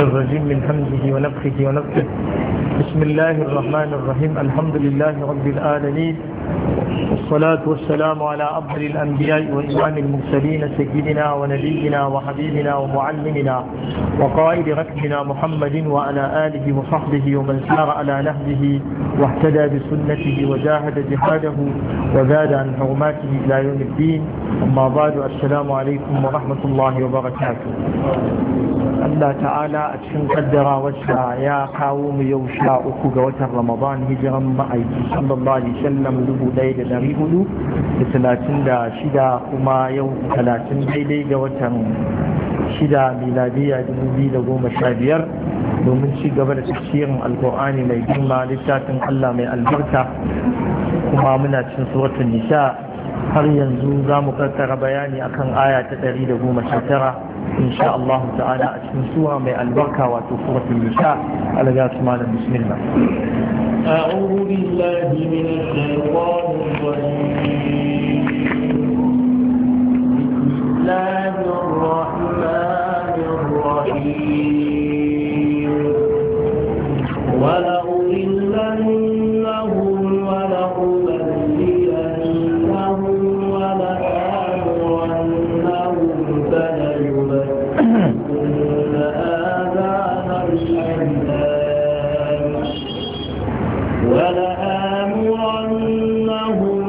الرجيم من همزه ونفخه ونفخه. بسم الله الرحمن الرحيم. الحمد لله رب العالمين، والصلاة والسلام على أفضل الأنبياء وإمام المرسلين سيدنا ونبينا وحبيبنا ومعلمنا وقائد ركبنا محمد وعلى آله وصحبه ومن سار على نهجه واهتدى بسنته وجاهد جهاده وزاد عن حرماته إلى يوم الدين. أما بعد، السلام عليكم ورحمة الله وبركاته. Allah ta'ala a cikin kaddara wacce ya kawo mu yau 13 ga watan Ramadan, hijiran ma'aiki sallallahu alaihi wasallam 1436, kuma yau 30 daidai ga watan 6 miladiya 2015, domin ci gaba da tafsirin alkur'ani mai girma, littafin Allah mai albarka. Kuma muna cikin suratul nisa, har yanzu za mu karkara bayani akan aya ta 119 إن شاء الله تعالى أسمى سورة من البركة وسورة النساء. على جاء سمعنا بسم الله. أعوذ بالله من الشيطان الرجيم. بسم الله الرحمن الرحيم. ولأضلنهم ولأضلينهم ولآمرنهم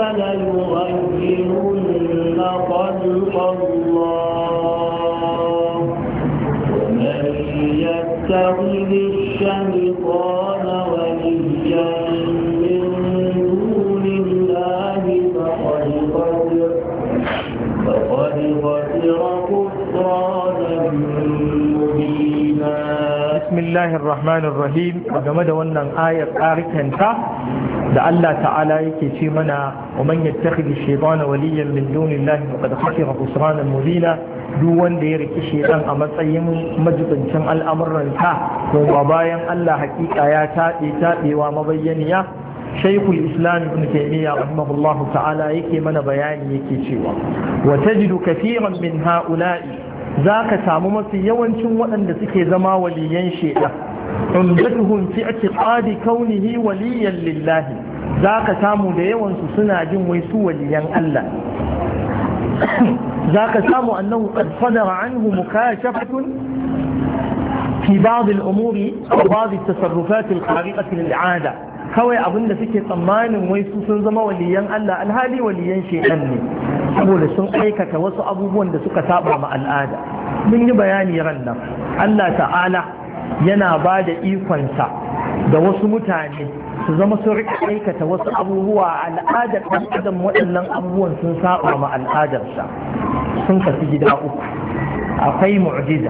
فليغيرن خلق الله ومن يتخذ الشيطان وليا من دون الله فقد خسر خسرانا مبينا. بسم الله الرحمن الرحيم. game da wannan ayar ƙarikanta da Allah ta'ala yake ce mana wa man yattakhidhi shaytana waliyan min dunillahi faqad khasira khusranan mubina. Duk wanda ya riki shaytan a matsayin majibincin al'amuransa ko bayan Allah, hakika ya tabewa mabayyaniya. Shaykhul Islam Ibn Taymiyyah rahimahullahu ta'ala yake mana bayani, yake cewa wa tajidu kathiran min ha'ula'i, zaka samu mafi yawancin waɗanda suke zama waliyan shaytan عمدتهم في اعتقاد كونه وليا لله. ذاك سامو da yawansu suna jin wai su waliyan Allah. ذاك سامو أنه قد صدر عنه مكاشفة في بعض الأمور وبعض التصرفات الخارقة للعادة. kawai abin da suke tsammanin wai su sun zama waliyan Allah, alhali waliyan shaitan ne, saboda sun aikata wasu abubuwan da suka saba ma al'ada. Mun yi bayani ran nan, Allah ta'ala yana ba da ikonsa da wasu mutane su zama sun rika aikata wasu abubuwa a al'adar ɗan adam. waɗannan abubuwan sun saba ma al'adarsa, sun kasu gida uku. akwai mu'jiza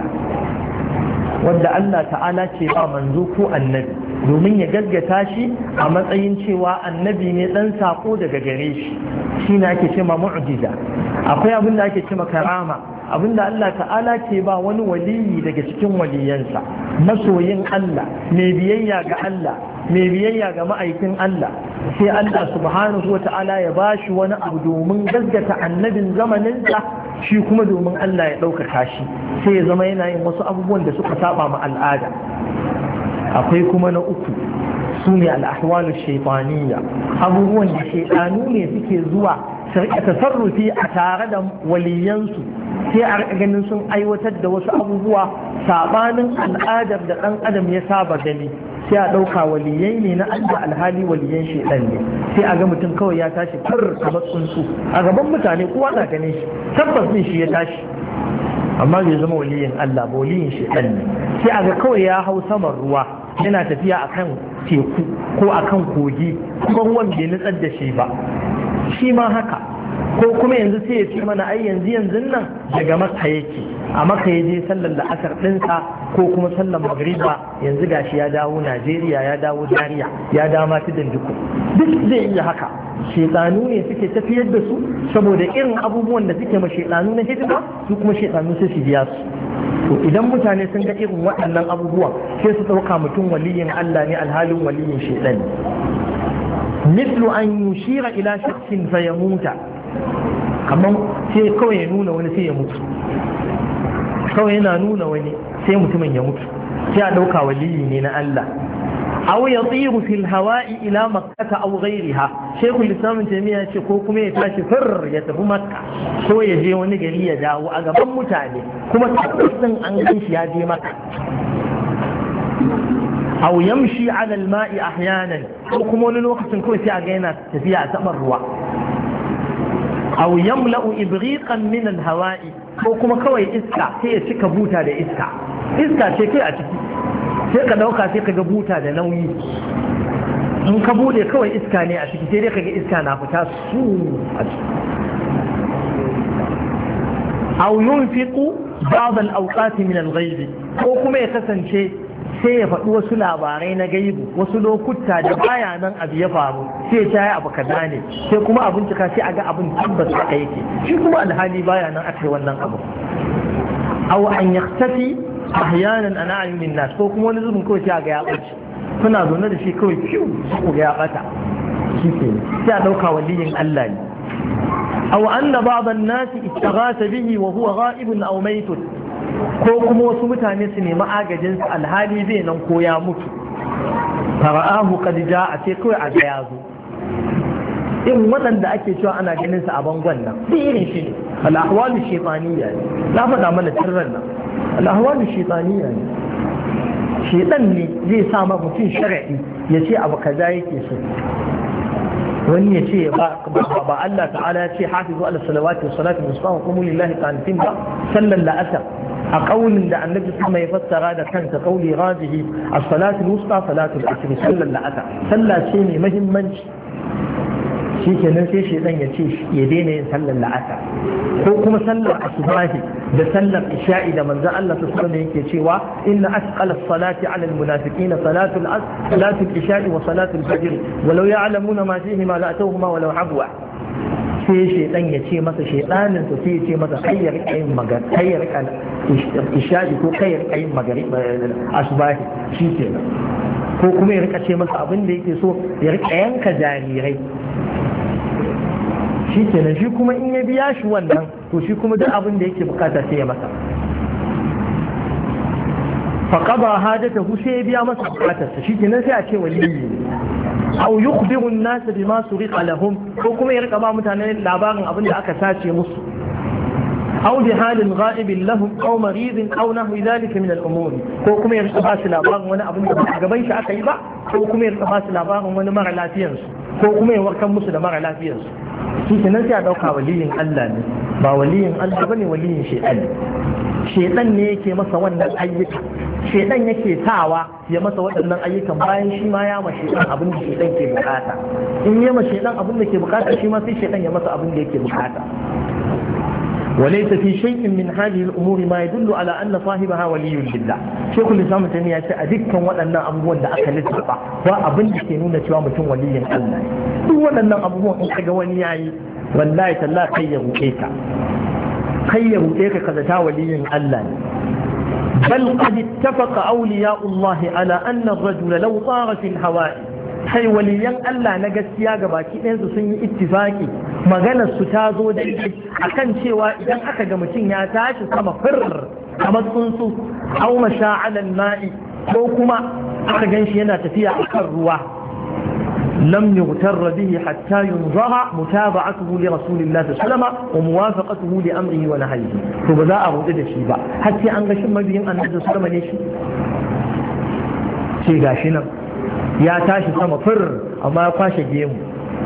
wadda Allah ta'ala ce ba manzo ko annabi domin ya gaggata shi a matsayin cewa annabi ne ɗan sako daga gare shi, shi ne ake ce ma mu'jiza. akwai abin da ake ce ma karama, abinda Allah ta'ala ke ba wani waliyi daga cikin waliyansa, masoyin Allah, mai biyayya ga Allah, mai biyayya ga ma'aikin Allah, sai Allah subhanahu wa ta'ala ya ba shi wani abu domin gaggata annabin zamaninsa, shi kuma domin Allah ya ɗaukaka shi, sai ya zama yana yin wasu abubuwan da suka saba ma al'ada. akwai kuma na uku, su ne al'ahwalu shaitaniya, abubuwan da shaitanu ne suke zuwa tasarrufi a tare da waliyansu, sai a ganin sun aiwatar da wasu abubuwa sabanin al'adar da ɗan adam ya saba gani, sai a ɗauka waliyai ne na Allah, alhali waliyan shaitan ne. sai a ga mutum kawai ya tashi far kamar tsuntsu a gaban mutane, kowa na ganin shi, tabbas ne shi ya tashi, amma bai zama waliyin Allah ba, waliyin shaitan ne. sai a ga kawai ya hau saman ruwa yana tafiya akan teku ko akan kogi, kuma ruwan bai nutsar da shi ba. shi ma haka, ko kuma yanzu sai ya ce mana ai yanzu nan daga Makka yake, a Makka ya je sallar la'asar ɗinsa ko kuma sallar magriba, yanzu gashi ya dawo Najeriya, ya dawo Zaria, ya dawo ma tudun duku. duk zai iya haka. shedanu ne suke tafiyar da su, saboda irin abubuwan da suke ma shedanu na hidima, su kuma shedanu sai su biya su. to idan mutane sun ga irin waɗannan abubuwan, sai su ɗauka mutum waliyin Allah ne, alhalin waliyin shedan. mislu an yushira ila shakhsin fayamuta, kamar sai kawai ya nuna wani sai ya mutu, kawai yana nuna wani sai mutumin ya mutu sai a ɗauka waliyi ne na Allah aw yatiru fil hawa'i ila makkah aw ghayriha shaykhul islam taymiya ce ko kuma ya tashi fir ya tafi makka ko ya je wani gari ya dawo a gaban mutane kuma tabbatin an gan shi ya je makka aw yamshi ala al-ma'i ahyanan ko kuma wani lokacin kawai sai a ga yana tafiya a saman ruwa aw yamla'u ibriqan min al-hawa'i ko kuma kawai iska sai ya cika buta da iska ce kai a ciki sai ka dauka sai ka ga buta da nauyi in ka bude kawai iska ne a ciki sai dai ka ga iska na fita su a ciki aw yunfiqu ba'd al-awqat min al-ghayb ko kuma ya kasance sai ya faɗi wasu labarai na gaibu wasu lokuta da baya nan abu ya faru sai ya tayi abu kaza ne sai kuma abin cika sai a ga abin tabbas haka yake shi kuma alhali baya nan aka yi wannan abu aw an yaktafi ahyanan ana ayunin nas ko kuma wani zubin kawai sai a ga ya bace kuna zaune da shi kawai fiu ku ga ya bata shi ke sai a dauka waliyin Allah ne aw anna ba'd an-nas istaghatha bihi wa huwa ghaibun aw maytun ko kuma wasu mutane su nemi agajin su alhali zai nan ko ya mutu fara'ahu qad ja'a sai kawai a ga ya zo in waɗanda ake cewa ana ganin su a bangon nan irin shi ne al-ahwalu shaytaniyya ne na faɗa mana sirran nan al-ahwalu shaytaniyya ne shaytan ne zai sa ma mutum shar'i ya ce abu kaza yake so wani ya ce ba Allah ta'ala ya ce hafizu ala salawati wa salatu musamman kuma lillahi qanitin ba sallan la'asar a kaulin da annabi sama ya fassara da kanta kauli rajihi as-salatu al-wusta salatu al-asr sallan la'asar sallah ce mai muhimmanci shi kenan sai shaidan ya ce ya daina yin sallar la'asar ko kuma sallar asubahi da sallar isha'i da manzon Allah sallallahu alaihi yake cewa inna asqala as-salati 'ala al-munafiqin salatu al-asr salatu al-isha'i wa salatu al-fajr walau ya'lamuna ma fihi ma la'atuhuma walau habwa sai shaidan ya ce masa shaidanin sa sai ya ce masa kayyar kayin magar kayyar kan isha'i ko kayyar kayin magari asubahi shi kenan ko kuma ya rika ce masa abin da yake so ya rika yanka jarirai shi kenan shi kuma in ya biya shi wannan to shi kuma duk abin da yake bukata sai ya masa faqada hajatahu sai ya biya masa bukatarsa shi kenan sai a ce waliyi aw yukhbiru an-nas bima suriqa lahum ko kuma ya rika ba mutane labarin abin da aka sace musu aw bi halin ghaibin lahum aw maridin aw nahwi dhalika min al-umur ko kuma ya rika ba su labarin wani abin da ba gaban shi aka yi ba ko kuma ya rika ba su labarin wani mara lafiyarsu ko kuma ya warkar musu da mara lafiyarsu shi kenan sai a dauka waliyin Allah ne ba waliyin Allah bane waliyin shaytan ne shaytan ne yake masa wannan ayyuka shaytan yake sawa ya masa waɗannan ayyukan bayan shi ma ya ma shaytan abin da shaytan ke bukata in ya ma shaytan abin da ke bukata shi ma sai shaytan ya masa abin da yake bukata وليس في شيء من هذه الأمور ما يدل على أن صاحبها ولي بالله شيخ الإسلام تيمية أذكر وأن أبوان دا أكل السبع وأبن كنون توامة ولي الله وأن أبوان أكجواني يعني والله تلا خيروا إيكا قد ولي الله بل قد اتفق أولياء الله على أن الرجل لو طار في الهواء kai waliyan Allah na gaskiya ga baki ɗayansu sun yi ittifaki maganar su ta zo da akan cewa idan aka ga mutum ya tashi sama fir kamar tsuntsu aw masha'alan ma'i ko kuma aka ganshi yana tafiya akan ruwa lam yughtarra bihi hatta yunzaha mutaba'atuhu li rasulillahi sallallahu alaihi wasallam wa muwafaqatuhu li amrihi wa nahyihi to ba za a rudu da shi ba har sai an ga shin mabiyin annabi sallallahu alaihi wasallam ne shi gashi nan ya tashi sama fir amma ya kwashe gemu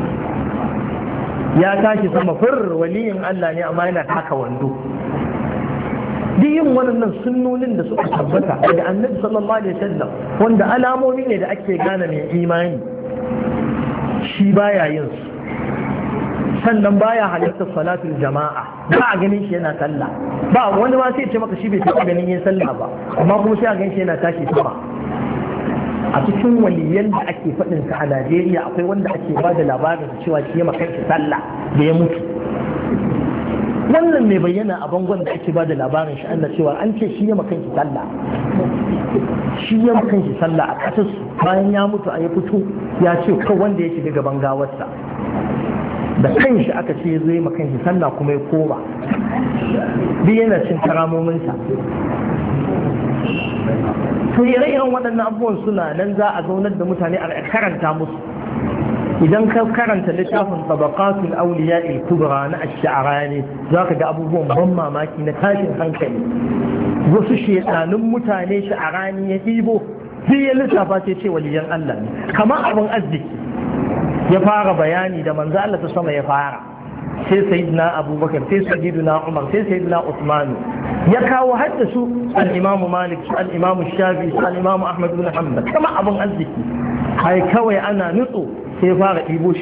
ya tashi sama fir waliyin Allah ne amma yana taka wando duk yin wannan sunnonin da suka tabbata daga annabi sallallahu alaihi wasallam wanda alamomi ne da ake gane mai imani shi baya yin su sannan baya halartar salatul jama'a ba a ganin shi yana sallah ba wani ma sai ya ce maka shi bai taɓa ganin yin sallah ba amma kuma sai a ganin shi yana tashi sama a cikin waliyan da ake faɗin sa a Najeriya akwai wanda ake ba da labarin cewa shi ya makanshi sallah da ya mutu wannan mai bayyana a bangon da ake ba da labarin shi Allah cewa an ce shi ya makanshi sallah shi ya makanshi sallah a ƙasar bayan ya mutu a ya fito ya ce kawai wanda ya shiga gaban gawarsa da kanshi aka ce ya zo ya makanshi sallah kuma ya koma duk yana cin karamominsa to ire-iren waɗannan abubuwan suna nan za a zaunar da mutane a karanta musu. idan ka karanta littafin tabaqatul awliya al-kubra na ash-sha'rani zaka ga abubuwan ban mamaki na tashin hankali. wasu shedanun mutane sha'rani ya ɗibo sai ya lissafa sai ce waliyan Allah ne kamar abin arziki ya fara bayani da manzo Allah ta sama ya fara sai sayyidina Abubakar sai sayyidina Umar sai sayyidina Uthman ya kawo haddasu al-Imam Malik al-Imam Shafi'i al-Imam Ahmad bin Hanbal kamar abin arziki ai kawai ana nutso sai fara ɗibo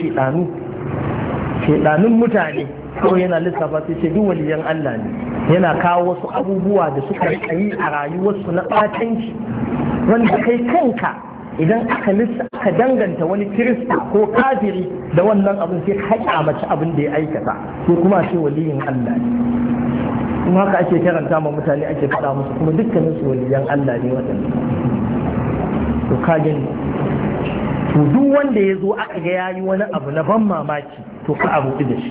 shedanun mutane kawai yana lissafa sai ce duk waliyan Allah ne yana kawo wasu abubuwa da suka yi a rayuwarsu na ɓatanci wanda kai kanka idan aka danganta wani kirista ko kafiri da wannan abin sai haƙa mace abin da ya aikata ko kuma ce waliyin Allah ne kuma haka ake karanta ma mutane ake faɗa musu kuma dukkanin su waliyan Allah ne waɗanda to ka gani to duk wanda ya zo aka ga yayi wani abu na ban mamaki to ka abu da shi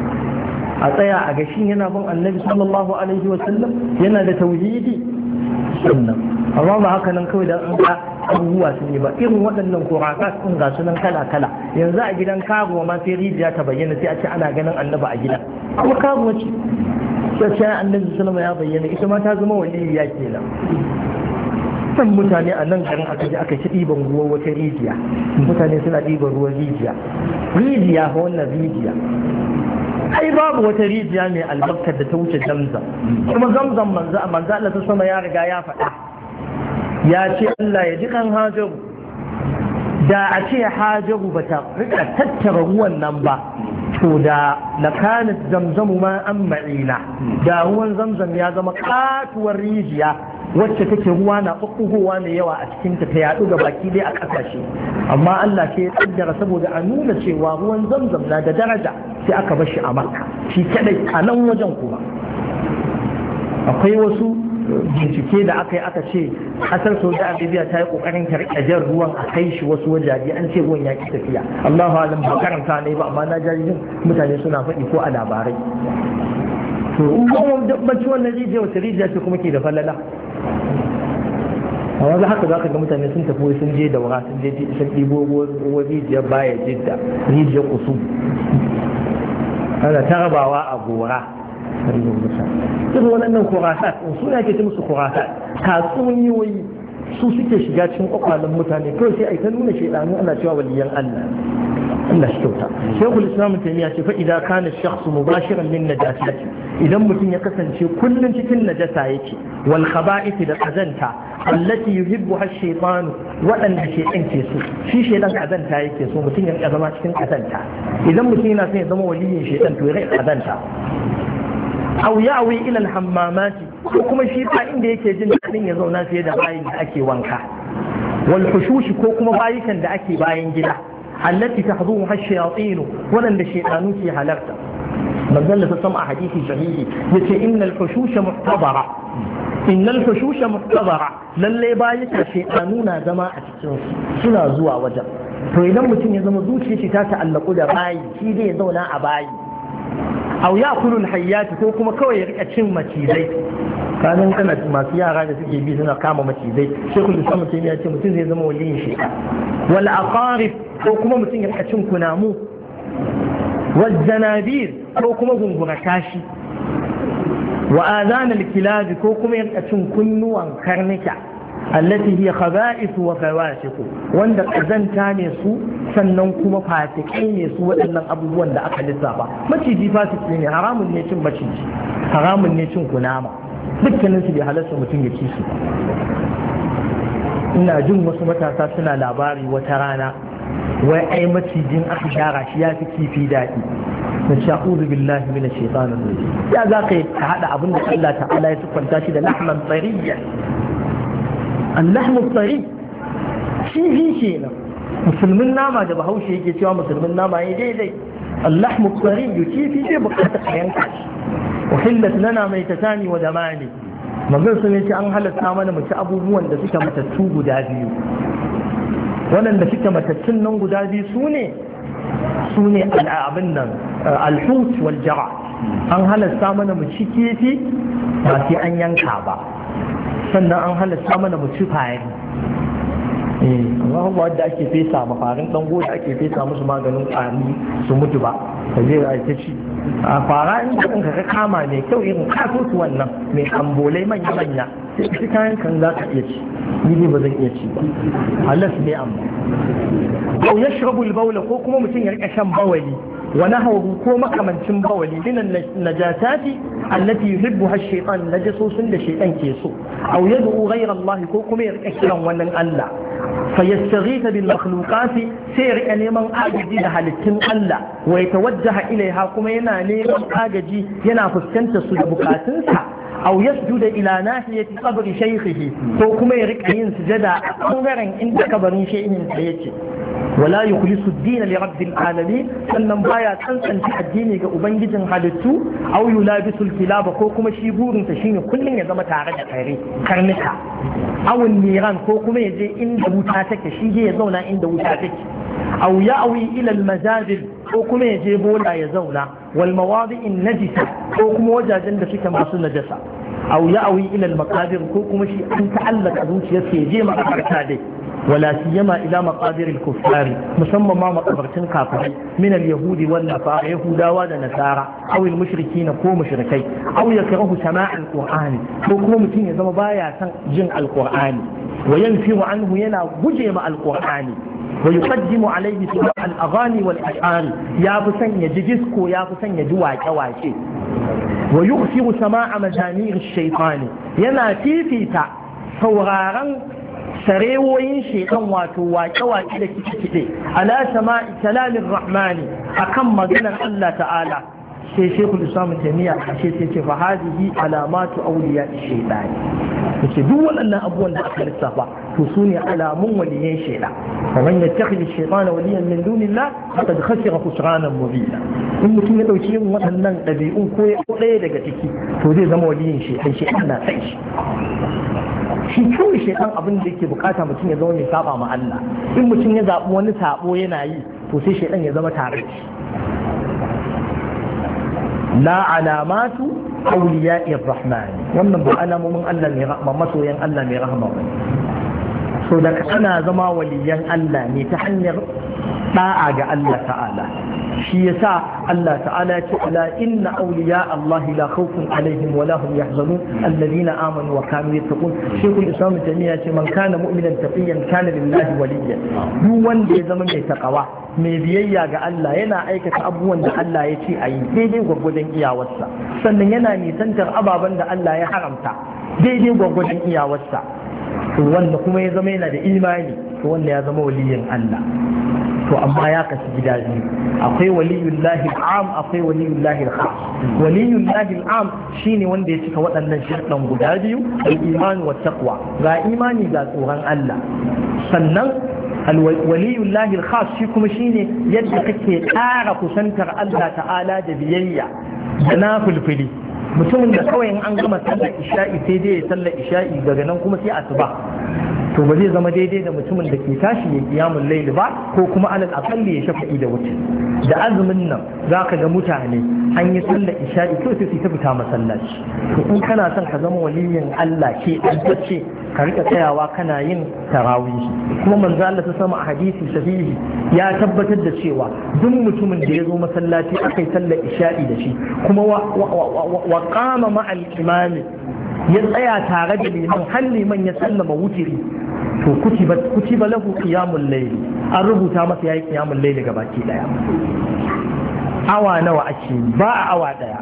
a tsaya a gashin yana bin annabi sallallahu alaihi wa sallam yana da tauhidi sannan amma ba haka nan kawai dan an ga abubuwa sun yi ba irin waɗannan kuraka sun ga sunan kala kala yanzu a gidan karuwa ma sai rijiya ta bayyana sai a ce ana ganin annabi a gidan kuma karuwa ce sai ce annabi sallallahu ya bayyana ita ma ta zama waliyya kenan san mutane a nan garin aka je aka ci ɗiban ruwa wata rijiya mutane suna ɗiban ruwan rijiya ko wannan rijiya ai babu wata rijiya mai albarkar da ta wuce zamzam kuma zamzam manzo Allah ta sama ya riga ya faɗa ya ce Allah ya ji kan hajaru da a ce hajaru ba ta rika tattara ruwan nan ba to da lakanat zamzamu ma an ma'ina da ruwan zamzam ya zama katuwar rijiya wacce take ruwa na ɓuɓɓugowa mai yawa a cikinta ta yaɗu ga baki dai a ƙasashe amma Allah ce ya kaddara saboda a nuna cewa ruwan zamzam na da daraja sai aka bar shi a Makka shi kadai a nan wajen kuma akwai wasu bincike da aka yi aka ce ƙasar Saudi Arabia ta yi ƙoƙarin ta riƙa jan ruwan a kai shi wasu wajaje an ce ruwan ya ki tafiya Allahu alam ba karanta ne ba amma na jaririn mutane suna faɗi ko a labarai to in ba bacci wannan rijiya wata rijiya ce kuma ke da falala a wanzu haka za ka ga mutane sun tafi sun je da wura sun je sun ɗibo ruwan rijiyar baya jidda rijiyar kusu ana tarabawa a gora irin waɗannan kurasa suna ke ce musu kurasa tatsuniyoyi su suke shiga cikin kwakwalen mutane kawai sai a yi ta nuna shaidanu ana cewa waliyan Allah Allah shi kyauta shekul islam taimiyya ce fa idan kana shakhsu mubashiran lin najasati idan mutum ya kasance kullun cikin najasa yake wal khaba'ith da kazanta allati yuhibbuha ash-shaytan wadanda shaytan ke so shi shaytan kazanta yake so mutum ya zama cikin kazanta idan mutum yana son ya zama waliyin shaytan to ya rika kazanta aw ya'wi ila al-hammamati ko kuma shi ba inda yake jin dadin ya zauna sai da bayin da ake wanka wal hushushi ko kuma bayikan da ake bayan gida allati tahdhuha ash-shayatin wadanda shaytanu ke halarta manzon da sama a hadisi sahihi yace innal hushusha muhtadara lalle bayika shaytanu na zama a cikin suna zuwa wajen to idan mutum ya zama zuciyarsa ta ta'allaku da bayi shi zai zauna a bayi aw ya'kulul hayyat ko kuma kawai ya rika cin macizai kanin kana masu yara da suke bi suna kama macizai shekul islam ya ce mutum zai zama waliyin shaytan wal aqarib ko kuma mutum ya rika cin kunamu wal zanabir ko kuma gungura tashi wa adhan al kilab ko kuma ya rika cin kunnuwan karnika allati hiya khaba'ith wa fawasiq wanda kazanta ne su sannan kuma fasikai ne su waɗannan abubuwan da aka lissafa maciji fasiki ne haramun ne cin maciji haramun ne cin kunama dukkanin su bai halarta mutum ya ci su ina jin wasu matasa suna labari wata rana wai ai macijin aka shara shi ya fi kifi daɗi na sha'udu billahi mina shaitanin rajim ya za ka haɗa abin da Allah ta'ala ya siffanta shi da lahman tsariyya اللحم الطري شيء kenan musulmin nama da bahaushe yake cewa musulmin nama ya daidai اللحم الطري kifi zai bukata ka yanka shi uhillat lana maitatani wa damani manzon sun yace an halatta mana mu ci abubuwan da suka matattu guda biyu wannan suka matattun nan guda biyu sune al'abin nan al-hut wal jara an halatta mana mu ci kifi ba sai an yanka ba sannan an halatta mana mu ci fari amma wadda ake fesa mafarin dango da ake fesa musu maganin ƙwari su mutu ba ka je a ta ci a fara in da kanka ka kama mai kyau irin kaso su wannan mai ambolai manya-manya sai kayan kan za ka iya ci ni ba zan iya ci ba halas ne amma au ya shirabu baula ko kuma mutum ya rika shan bawali wani hauru ko makamancin bawali minan najasati allati yuhibbuha ash-shaytan najasosin da shaytan ke so au yad'u ghayra Allah ko kuma ya rika kiran wannan Allah fayastaghitha bil makhluqati sai ya rika neman agaji da halittun Allah wa yatawajjaha ilaiha kuma yana neman agaji yana fuskantar su da bukatunsa أو يسجد إلى ناحية قبر شيخه فوكما يركعين سجدا أنظرا عند قبر شيء سيئة ولا يخلص الدين لرب العالمين sannan baya tsantsanta addini ga ubangijin halittu aw yulabisu al-kilaba ko kuma shi burin ta shine kullun ya zama tare da karnuka aw niran ko kuma yaje inda wuta take shi ya zauna inda wuta take aw ya'wi ila al-mazajid ko kuma yaje bola ya zauna wal mawadi'in najisa ko kuma wajajen da suke masu najasa aw ya'wi ila al-maqabir ko kuma shi an ta'allaka zuciyarsa yaje makabarta dai ولا سيما إلى مقابر الكفار مسمى ما مقبرتين كافرين من اليهود والنصارى يهودا ونصارى أو المشركين كو مشركين أو يكره سماع القرآن كو متين يزم بايا جن القرآن وينفر عنه ينا بجم القرآن ويقدم عليه سماع الأغاني والأشعار يا بسن يجدسكو يا بسن يجواك أواشي ويغفر سماع مزامير الشيطان ينا تيفيتا sauraron sarewoyin shekan wato waƙe-waƙe da kiɗe-kiɗe ala sama'i kalamin rahmani akan maganar Allah ta'ala sai shekul islam taimiyya a ce sai ce fahadihi alamatu auliya shaitani yace duk waɗannan abubuwan da aka lissafa to su ne alamun waliyan shaida ومن يتخذ الشيطان وليا من دون الله فقد خسر خسرانا مبينا in mutum ya dauki yin waɗannan ɗabi'un ko ya ɗaya daga ciki to zai zama waliyin shaitan shaitan na sai shi kawai shaitan abin da yake bukata mutum ya zama mai saba ma Allah in mutum ya zaɓi wani sabo yana yi to sai shaitan ya zama tare da shi la alamatu awliya'ir rahman wannan ba alamomin Allah ne rahma masoyan Allah mai rahama ba so da kana zama waliyan Allah ne ta hanyar da'a ga Allah ta'ala shi yasa Allah ta'ala ya ce ala inna awliya Allah la khawfun alaihim wa la hum yahzanun alladhina amanu wa kanu yattaqun shaykhul islam tamiya ce man kana mu'minan taqiyan kana lillahi waliyyan duk wanda ya zama mai takawa mai biyayya ga Allah yana aikata abubuwan da Allah ya ce a yi daidai gwagwadon iyawarsa sannan yana nisantar ababen da Allah ya haramta daidai gwagwadon iyawarsa to wanda kuma ya zama yana da imani to wanda ya zama waliyin Allah to amma ya kasu gida biyu akwai waliyullahi al'am akwai waliyullahi al-khas waliyullahi al'am shine wanda ya cika waɗannan shirɗan guda biyu al-iman wa taqwa ga imani ga tsoron Allah sannan waliyullahi al-khas shi kuma shine yadda kake ƙara kusantar Allah ta'ala da biyayya da nafilfili mutumin da kawai in an gama sallar isha'i sai dai ya sallar isha'i daga nan kuma sai asuba to ba zai zama daidai da mutumin da ke tashi ya kiyamun laili ba ko kuma alal akalli ya shafa'i da wuce da azumin nan za ka ga mutane an yi sallar isha'i kawai sai su ta fita masallaci to in kana son ka zama waliyin Allah ke ɗantacce ka rika tsayawa kana yin tarawih kuma manzo Allah ta sama a hadisi sahihi ya tabbatar da cewa duk mutumin da ya zo masallaci aka yi sallar isha'i da shi kuma wa qama ma'al imami ya tsaya tare da liman har liman ya sallama wutiri to kutiba lahu qiyamul layl an rubuta masa yayi qiyamul layl gabaki daya awa nawa ake ba a awa daya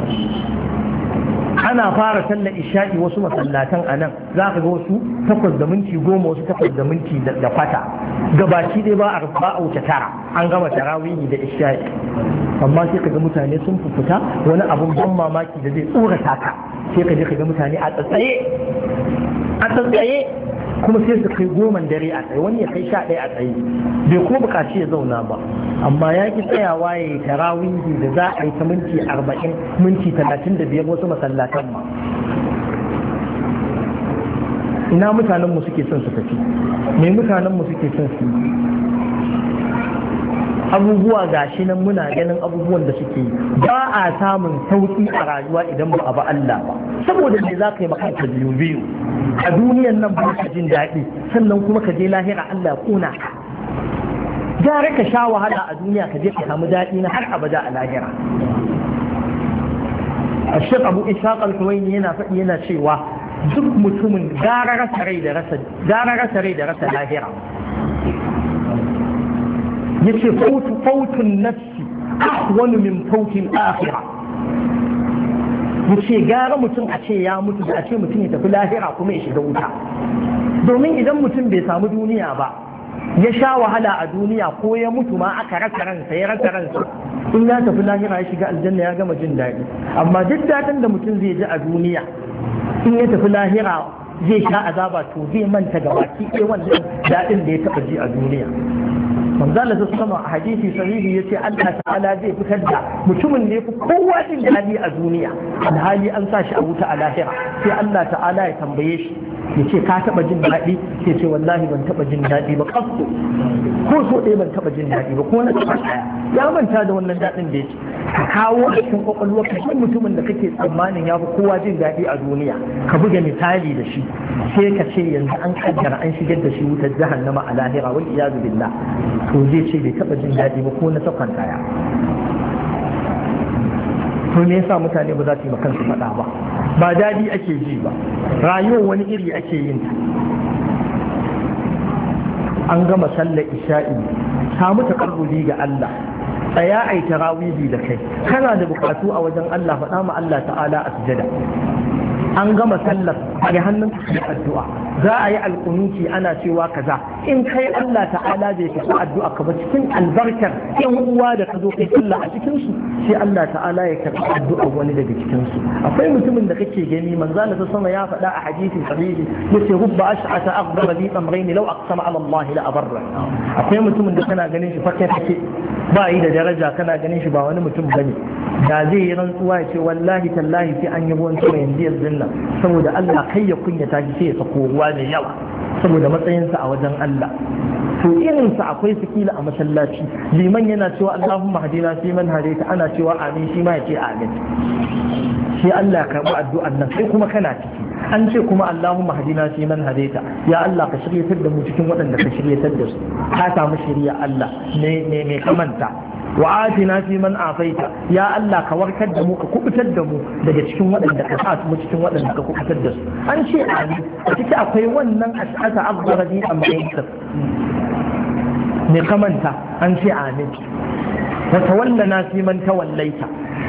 ana fara sallar isha'i wasu masallatan anan za ka ga wasu 8 da minti 10 wasu 8 da minti da kwata gabaki dai ba a wuce tara an gama tarawihi da isha'i amma sai ka ga mutane sun fita wani abun ban mamaki da zai tsorata ka sai ka je ka ga mutane a tsatsaye kuma sai su kai 10 dare a tsaye wani ya kai 11 a tsaye bai kuma bukaci ya zauna ba amma ya ki tsayawa ya yi tarawihi da za a yi ta minti 40 minti 35 wasu masallatan ma ina mutanenmu suke son su tafi me mutanenmu suke son su abubuwa gashi nan muna ganin abubuwan da suke yi ba a samun sauki a rayuwa idan ba a ba Allah ba saboda me za ka yi maka biyu a duniyan nan ba ka jin daɗi sannan kuma ka je lahira Allah ya kona ka gara ka sha wahala a duniya ka je ka samu daɗi na har abada a lahira. الشيخ أبو إسحاق الحويني هنا فإينا شيوا duk mutumin gara rasa rai da rasa lahira yace fautun nafsi ahwanu min fautin akhira yace gara mutum a ce ya mutu da a ce mutum ya tafi lahira kuma ya shiga wuta domin idan mutum bai samu duniya ba ya sha wahala a duniya ko ya mutu ma aka rasa ransa in ya tafi lahira ya shiga aljanna ya gama jin daɗi amma duk daɗin da mutum zai ji a duniya in ya tafi lahira zai sha azaba to zai manta ga baki ɗaya wannan daɗin da ya taɓa ji a duniya. manzala ta sama a hadisi sahihi yace Allah ta'ala zai fitar da mutumin da yafi kowa jin daɗi a duniya alhali an sa shi a wuta a lahira sai Allah ta'ala ya tambaye shi ya ce ka taɓa jin daɗi sai ce wallahi ban taɓa jin daɗi ba kasu ko so ɗaya ban taɓa jin daɗi ba ko na taɓa ɗaya ya manta da wannan daɗin da ya ce ka kawo a cikin ƙwaƙwalwa ka shi mutumin da kake tsammanin ya fi kowa jin daɗi a duniya ka buga misali da shi sai ka ce yanzu an kaddara an shigar da shi wutar jahannama a lahira wal iyadu billah to zai ce bai taɓa jin daɗi ba ko na sakon ɗaya to me yasa mutane ba za su yi kansu faɗa ba daɗi ake ji ba rayuwar wani iri ake yin ta an gama sallar isha'i samu takarrubi ga Allah tsaya ai tarawihi da kai kana da bukatu a wajen Allah faɗa ma Allah ta'ala a sujada an gama sallar a hannun addu'a za a yi alƙunuti ana cewa kaza in kai Allah ta'ala zai tafi addu'a ka ba cikin albarkar yan uwa da ka zo kai sallah a cikin su sai Allah ta'ala ya karɓi addu'a wani daga cikin su akwai mutumin da kake gani manzo Allah sama ya faɗa a hadisi sahihi yace rubba ash'ata aghdara bi amrayn law aqsama ala Allah la abarra akwai mutumin da kana ganin shi fakai take ba yi da daraja kana ganin shi ba wani mutum bane da zai yi rantsuwa ya ce wallahi tallahi sai an yi ruwan sama yanzu nan saboda Allah kai ya kunyata shi sai ya sako ruwa mai yawa saboda matsayinsa a wajen Allah to irinsa akwai sikila a masallaci liman yana cewa Allahumma hadina fi man hadaita ana cewa amin shi ma ya ce amin sai Allah ya karɓi addu'an nan sai kuma kana ciki an ce kuma Allahumma hadina fi man hadaita ya Allah ka shiryatar da mu cikin waɗanda ka shiryatar da su ka samu shirya Allah ne kamanta wa atina fi man afaita ya Allah ka warkar da mu ka kubutar da mu daga cikin waɗanda ka sa mu cikin waɗanda ka kubutar da su an ce amin a ciki akwai wannan ash'ata afdara bi amrayka ne kamanta an ce amin wa tawallana fi man tawallaita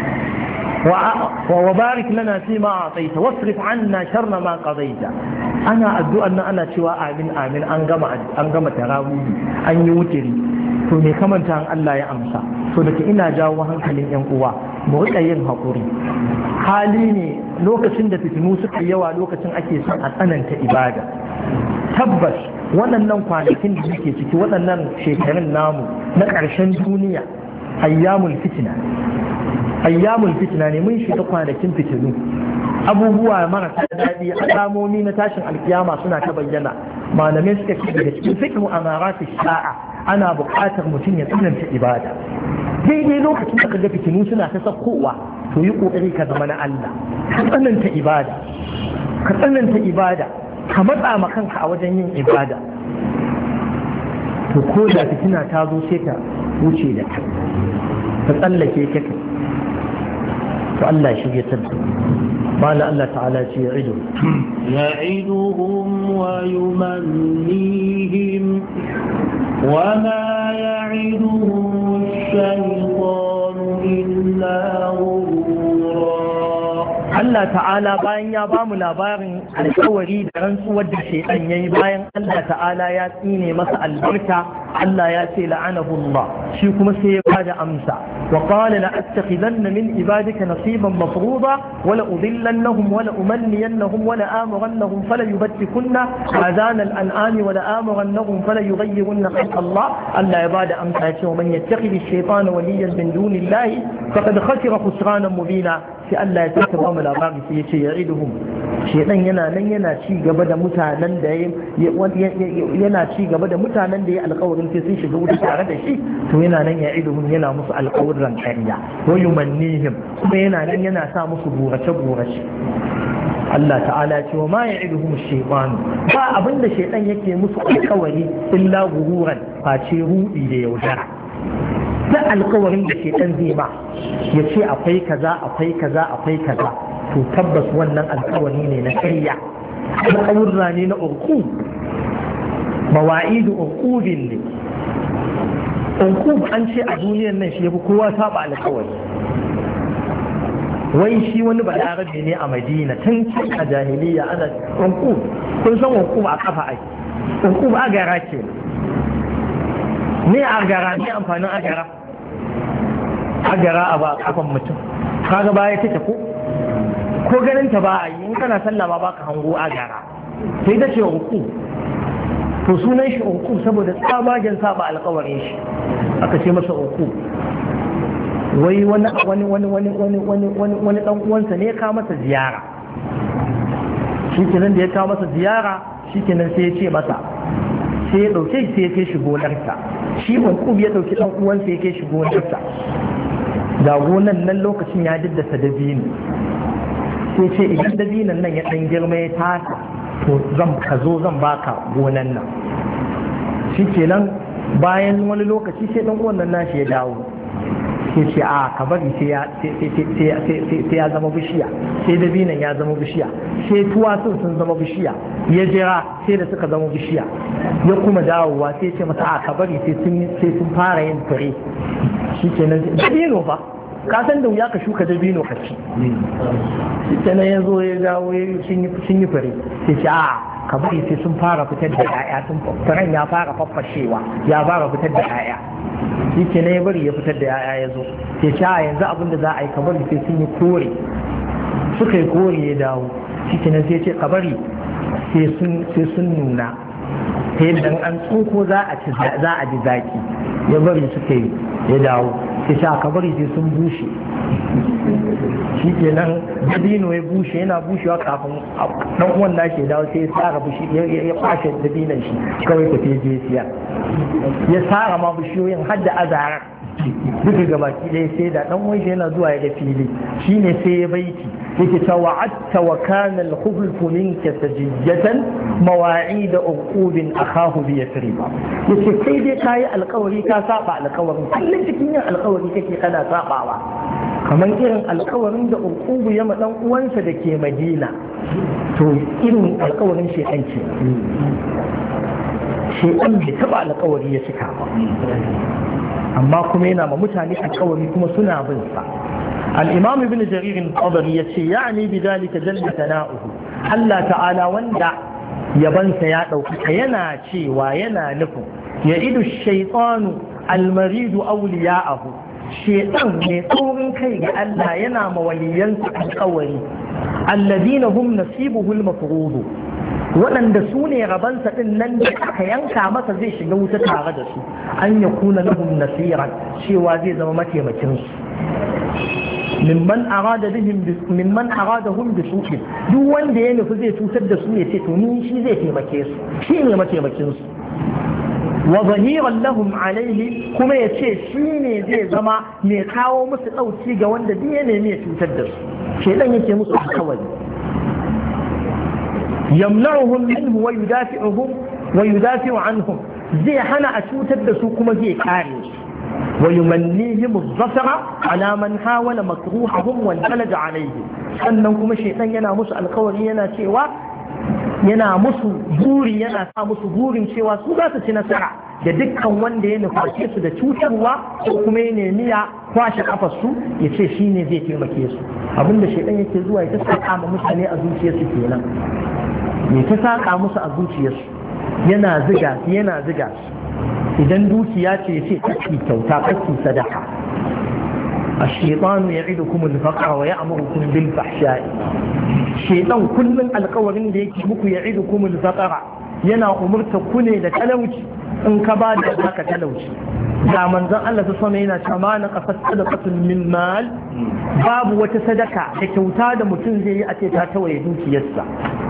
وبارك لنا فيما أعطيت واصرف عنا شر ما قضيت أنا أدعو أن أنا شوى آمين آمين أنقم تراويه أن يوتري to me kamanta an Allah ya amsa to daga ina jawo hankalin yan uwa mu rika yin haƙuri hali ne lokacin da fitinu suka yawa lokacin ake son a tsananta ibada tabbas waɗannan kwanakin da muke ciki waɗannan shekarun namu na ƙarshen duniya ayyamul fitina ne mun shiga kwanakin fitinu abubuwa marasa daɗi alamomi na tashin alkiyama suna ta bayyana malamai suka ce daga cikin fiqhu amarati sha'a ana buƙatar mutum ya tsananta ibada daidai lokacin da kaga fitinu suna ta sakkowa to yi kokari ka zama na Allah ka tsananta ibada ka matsa ma kanka a wajen yin ibada to ko da fitina ta zo sai ta wuce da ka tsallake ka to Allah shi ya tabbata قال الله تعالى يعدهم ويمنيهم وما يعدهم الشيطان إلا غرورا Allah ta'ala bayan ya ba mu labarin alkawari da rantsuwar da shaitan yayi bayan Allah ta'ala ya tsine masa albarka Allah ya ce la'anahu Allah shi kuma sai ya bada amsa wa qala la attakhidanna min ibadika nasiban mafruḍa wa la udillannahum wa la umanniyannahum wa la amurannahum fala yubtikunna adana al-an'ami wa la amurannahum fala yughayyirunna khalqa Allah Allah ya bada amsa ya ce wa man yattakhidhi ash-shaytana waliyan min dunillahi faqad khasira khusranan mubina sai Allah ya saka ba mu labari sai ya ce ya'iduhum shedan yana nan yana ci gaba da mutanen da yana ci gaba da mutanen da ya alƙawarin sai sun shiga wuta tare da shi to yana nan ya'iduhum yana musu alƙawarin ƙarya wa yumannihim kuma yana nan yana sa musu burace Allah ta'ala ce wa ma ya'iduhum ash-shaytan ba abinda shaytan yake musu alƙawari illa gururan face rudi da yaudara da alƙawarin da shaytan zai ba ya ce akwai kaza akwai kaza akwai kaza to tabbas wannan alƙawari ne na ƙarya alƙawurra ne na urqub mawa'idu urqubin ne urqub an ce a duniyar nan shi yafi kowa saba alƙawari wai shi wani balarabe ne a madina tun a jahiliya ana urqub kun san urqub a kafa ai urqub agara ce ne agara ne amfanin agara a ba kafan mutum kaga baya take ko ganin ta ba a yi in kana sallah ba baka hango agara sai da ce urqub to sunan shi urqub saboda tsabagen saba alƙawarin shi aka ce masa urqub wai wani dan uwansa ne ya kawo masa ziyara shikenan da ya kawo masa ziyara shikenan sai ya ce masa sai ya dauke sai ya kai shi gonarsa shi urqub ya dauki dan uwansa ya kai shi gonarsa da gonan nan lokacin ya diddasa dabino sai ce idan dabinon nan ya dan girma ya tasa to zan baka gonan nan shikenan bayan wani lokaci sai dan uwan nan nashi ya dawo sai ce a ka bari sai ya zama bishiya sai dabinon ya zama bishiya sai tuwatsun sun zama bishiya ya jira sai da suka zama bishiya ya kuma dawowa sai ce masa a ka bari sai sun fara yin fure shikenan dabino fa ka san da wuya ka shuka dabino ka ci shikenan ya zo ya dawo sun yi fure sai ce a ka bari sai sun fara fitar da 'ya'ya furen ya fara faffashewa ya fara fitar da 'ya'ya shi ke ya bari ya fitar da 'ya'ya ya zo sai ce a yanzu abin da za a yi ka bari sai sun yi kore suka yi kore ya dawo shi ke sai ce ka bari sai sun nuna ta yadda an tsunko za a ji zaki ya bari suka yi ya dawo sai ce ka bari sai sun bushe shi ke nan dabino ya bushe yana bushewa kafin dan uwan nashi ya dawo sai ya tsara bushi ya kwashe dabinon shi kawai tafi je siya ya tsara ma bishiyoyin har da azarar duka gabaki ɗaya sai da dan uwan shi yana zuwa ya ga fili shine sai ya baiti yake ta wa'atta wa kana al-khulfu minka sajiyatan mawa'id uqubin akhahu bi yasriba yace kai dai kai alƙawari ka saba alƙawarin kullun cikin yin alƙawari kake kana sabawa kamar irin alƙawarin da uqubu ya ma dan uwansa da ke Madina to irin alƙawarin shedan ce shedan bai taba alƙawari ya cika ba amma kuma yana ma mutane alƙawari kuma suna bin sa الإمام ابن جرير الطبري يعني بذلك جل ثناؤه الله تعالى وندع يبن سياده ينا شيء وينا نفو يعيد الشيطان المريد أولياءه شيطان يطور كي الله ينا موليا القوري الذين هم نصيبه المفروض waɗanda su ne rabansa ɗin nan da aka yanka masa zai shiga wuta tare da su an ya kuna lahum nasiran cewa zai zama mataimakinsu mimman aradahum bi su'in duk wanda ya nufi zai cutar da su ya ce to ni shi zai taimake su shi ne mataimakin su wa zahiran lahum alaihi kuma ya ce shi ne zai zama mai kawo musu ɗauki ga wanda duk ya nemi ya cutar da su shedan yake musu alkawari yamna'uhum minhu wa yudafi'u anhum zai hana a cutar da su kuma zai kare su ويمنيهم الظفر على من حاول مكروههم وانفلج عليه sannan kuma shaitan yana musu alkawari yana cewa yana musu buri yana sa musu burin cewa su za su ci nasara da dukkan wanda ya nuface su da cutarwa ko kuma ya nemi ya kwashe kafarsu ya ce shi ne zai taimake su abinda shaitan yake zuwa ya ta saka ma mutane a zuciyarsu kenan ya ta saka musu a zuciyarsu yana ziga su idan dukiya ce ce kake kyauta kake sadaka الشيطان يعدكم الفقر ويأمركم بالفحشاء الشيطان كل القوارين da yake muku يعدكم الفقر yana umurta ku ne da talauci in ka ba da haka talauci da manzon Allah ta sama yana cewa na qasat sadaqatun min mal babu wata sadaka da kyauta da mutum zai yi a ce ta tawaye dukiyarsa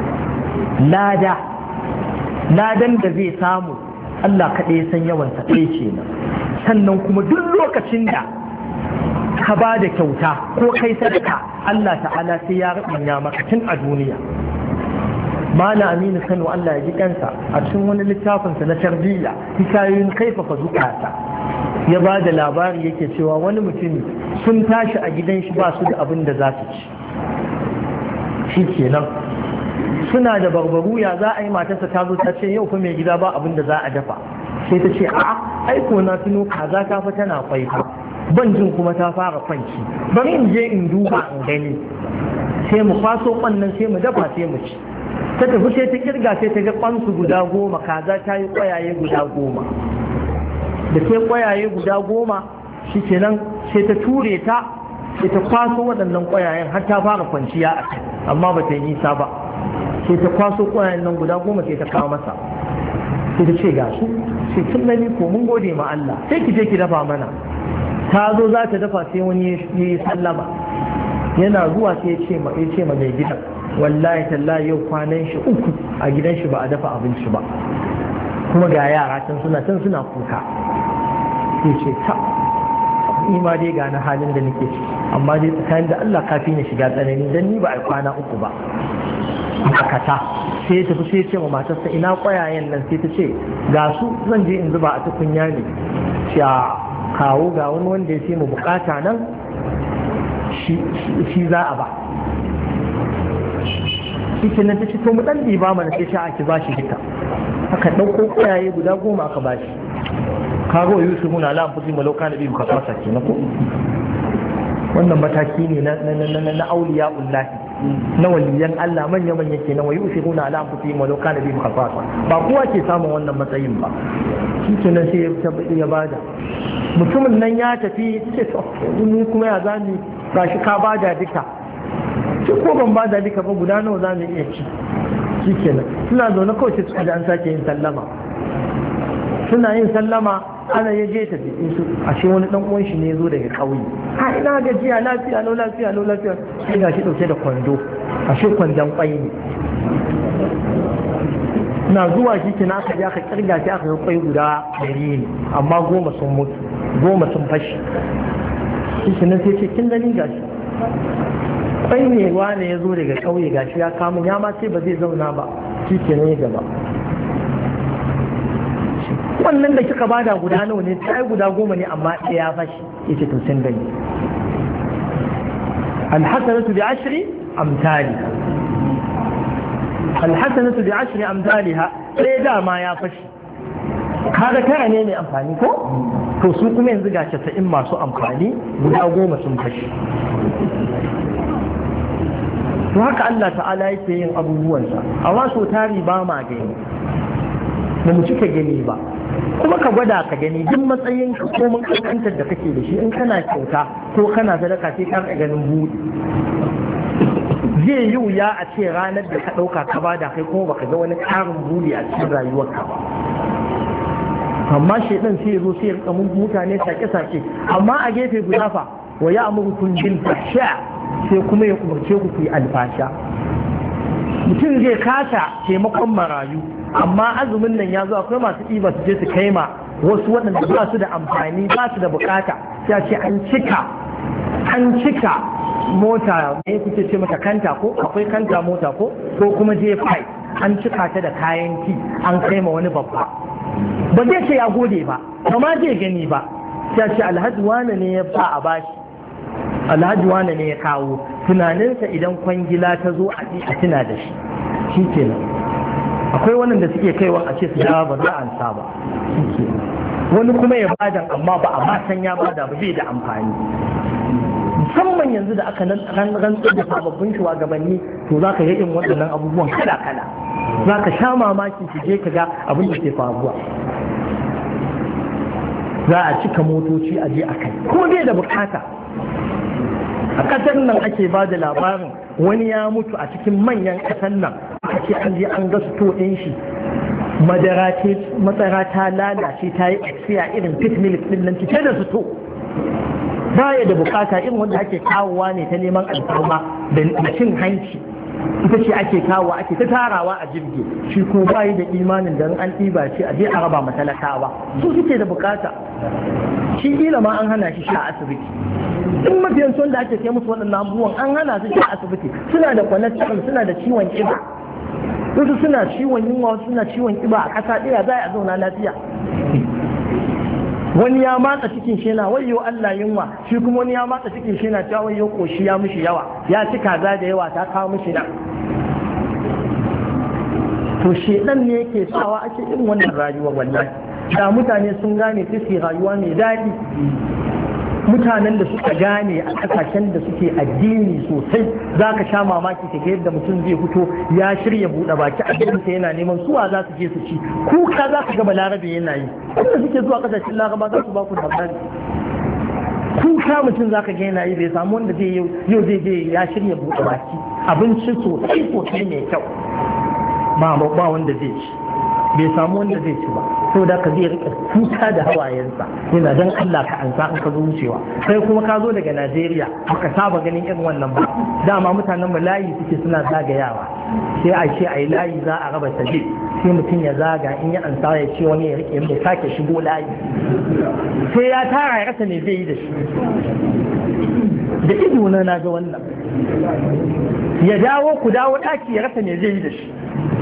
ladan da zai samu Allah kaɗai san yawansa ɗaya ce nan sannan kuma duk lokacin da ka ba da kyauta ko kai sadaka Allah ta'ala sai ya rubunya maka tun a duniya. Mala Aminu Kano Allah ya ji kansa a cikin wani littafinsa na tarbiyya hikayoyin kaifafa zukata ya ba da labari yake cewa wani mutumi sun tashi a gidan shi ba su da abin da za su ci. Shi kenan suna da barbaru ya za a yi matarsa ta zo ta ce yau fa mai gida ba abin da za a dafa. Sai ta ce a'a aiko na tuno kaza ta fa tana kwaifa ban jin kuma ta fara kwanci bari in je in duba in gani sai mu kwaso kwannan sai mu dafa sai mu ci. Ta tafi sai ta kirga sai ta ga kwansu guda 10 kaza ta yi kwayaye guda 10 da ke kwayaye guda 10 shi kenan sai ta ture ta sai ta kwaso waɗannan kwayayen har ta fara kwanciya a kai amma ba ta yi nisa ba sai ta kwaso kwayayen nan guda 10 sai ta kawo masa sai ta ce ga su sai kin gani ko mun gode ma Allah sai ki je ki dafa mana. Ta zo za ta dafa sai wani ya yi sallama yana zuwa sai ya ce ma mai gidan wallahi tallahi yau kwanan shi 3 a gidan shi ba a dafa abinci ba kuma ga yara can suna kuka. Sai ce ta ni ma dai ga na halin da nake ciki amma dai tsakanin da Allah kafi na shiga tsanani dan ni ba a kwana 3 ba. Kata sai ya tafi sai ya ce ma matarsa ina kwayayen nan sai ta ce ga su zan je in zuba a tukunya ne sha kawo ga wani wanda ya ce mu bukata nan shi za a ba. Shi ke nan ta ce to mu dan ɗiba mana sai sha ake ba shi duka aka ɗauko kwayaye guda 10 aka ba shi. Kago Yusuf muna la fuzi malauka na biyu ka fasa ke na ko wannan mataki ne na auliya ullahi na waliyan Allah manya-manya ke nan wa yusiruna ala anfusihim walau kana bihim khasasa ba kowa ke samun wannan matsayin ba. Shi ke nan sai ya bada mutumin nan ya tafi ce to ni kuma ya zani gashi ka bada duka ce ko ban bada duka ba guda nawa za mu iya ci. Shi ke nan suna zaune kawai sai suka ji an sake yin sallama suna yin sallama ana ya je tafi su ashe wani dan uwan shi ne ya zo daga kauye ha ina gajiya lafiya lau sai gashi dauke da kwando ashe kwandon kwai ne na zuwa shi kina aka je aka kirga shi aka ga kwai guda 100 ne amma 10 sun mutu 10 sun fashi shi kenan sai ce kin gani gashi kwai ne wane ya zo daga kauye gashi ya kamun ya ma ce ba zai zauna ba shi kenan ya gaba wannan da kika bada guda nawa ne sai guda 10 ne amma ɗaya ya fashi yace to sun gani alhasanatu bi 10 amsalha alhasanatu bi 10 amsalha sai dama ya fashi kaga tara ne mai amfani ko to su kuma yanzu ga 90 masu amfani guda 10 sun fashi. To haka Allah ta'ala yake yin abubuwansa amma so tari ba ma gani ba mu cika gani ba kuma ka gwada ka gani duk matsayin ka ko mun kankantar da kake da shi in kana kyauta ko kana sadaka sai ka ganin buɗi. Zai yi wuya a ce ranar da ka ɗauka ka bada kai kuma baka ga wani ƙarin buɗi a cikin rayuwarka ba. Amma shaidan sai ya zo sai ya rika mutane sake-sake amma a gefe guda fa wa ya amurkun bil fahsha sai kuma ya umarce ku yi alfasha. Mutum zai kasa taimakon marayu amma azumin nan ya zo akwai masu ɗiba su je su kai ma wasu waɗanda ba su da amfani ba su da bukata ya ce an cika mota ne kuke ce mata kanta ko akwai kanta mota ko kuma J5 an cika ta da kayan ki an kai ma wani babba ba zai ce ya gode ba kama zai gani ba ya ce alhaji wane ne ya ba a bashi alhaji wane ne ya kawo tunaninsa idan kwangila ta zo a tuna da shi kenan. Akwai wannan suke kaiwa a ce su dawa ba za a ansa ba wani kuma ya bada amma ba a matan ya bada ba zai da amfani musamman yanzu da aka rantsar da sababbin shugabanni to za ka yi irin waɗannan abubuwan kala-kala za ka sha mamaki su je ka ga abin da ke faruwa za a cika motoci a je a kai ko bai da bukata. A ƙasar nan ake ba da labarin wani ya mutu a cikin manyan ƙasar nan aka ce an je an ga sto ɗin shi matsara ta lalace ta yi expire irin pit milk ɗin nan cike da sto baya da bukata irin wanda ake kawowa ne ta neman alfarma da cin hanci ita ce ake kawo ake ta tarawa a jirgi shi ko bayi da imanin da an ɗiba ce a je a raba matalakawa su suke da bukata shi kila ma an hana shi sha asibiti in mafiyan son da ake kai musu waɗannan abubuwan an hana su sha asibiti suna da cholesterol suna da ciwon kiba wasu suna ciwon yunwa suna ciwon kiba a ƙasa ɗaya za a zauna lafiya wani ya matsa cikin shi yana wayo Allah yunwa shi kuma wani ya matsa cikin shi yana cewa wayo koshi ya mishi yawa ya ci kaza da yawa ta kawo mishi nan to shedan ne yake sawa ake irin wannan rayuwa wallahi da mutane sun gane su rayuwa mai daɗi mutanen da suka gane a ƙasashen da suke addini sosai za ka sha mamaki ka ga yadda mutum zai fito ya shirya buɗe baki a gidansa yana neman suwa za su je su ci kuka za ka ga balarabe yana yi wanda suke zuwa ƙasashen laraba za su ba ku labari kuka mutum za ka ga yana yi bai samu wanda zai yau zai je ya shirya buɗe baki abinci sosai sosai mai kyau ba wanda zai ci bai samu wanda zai ci ba sau da ka zai rika kuka da hawayensa yana don Allah ka ansa in ka zo wucewa sai kuma ka zo daga Najeriya baka saba ganin irin wannan ba dama mutanen mu layi suke suna zagayawa sai a ce a yi layi za a raba sabi sai mutum ya zaga in ya ansa ya ce wani ya rike mai sake shigo layi sai ya tara ya rasa ne zai yi da shi da ido na ga wannan ya dawo ku dawo ɗaki ya rasa ne zai yi da shi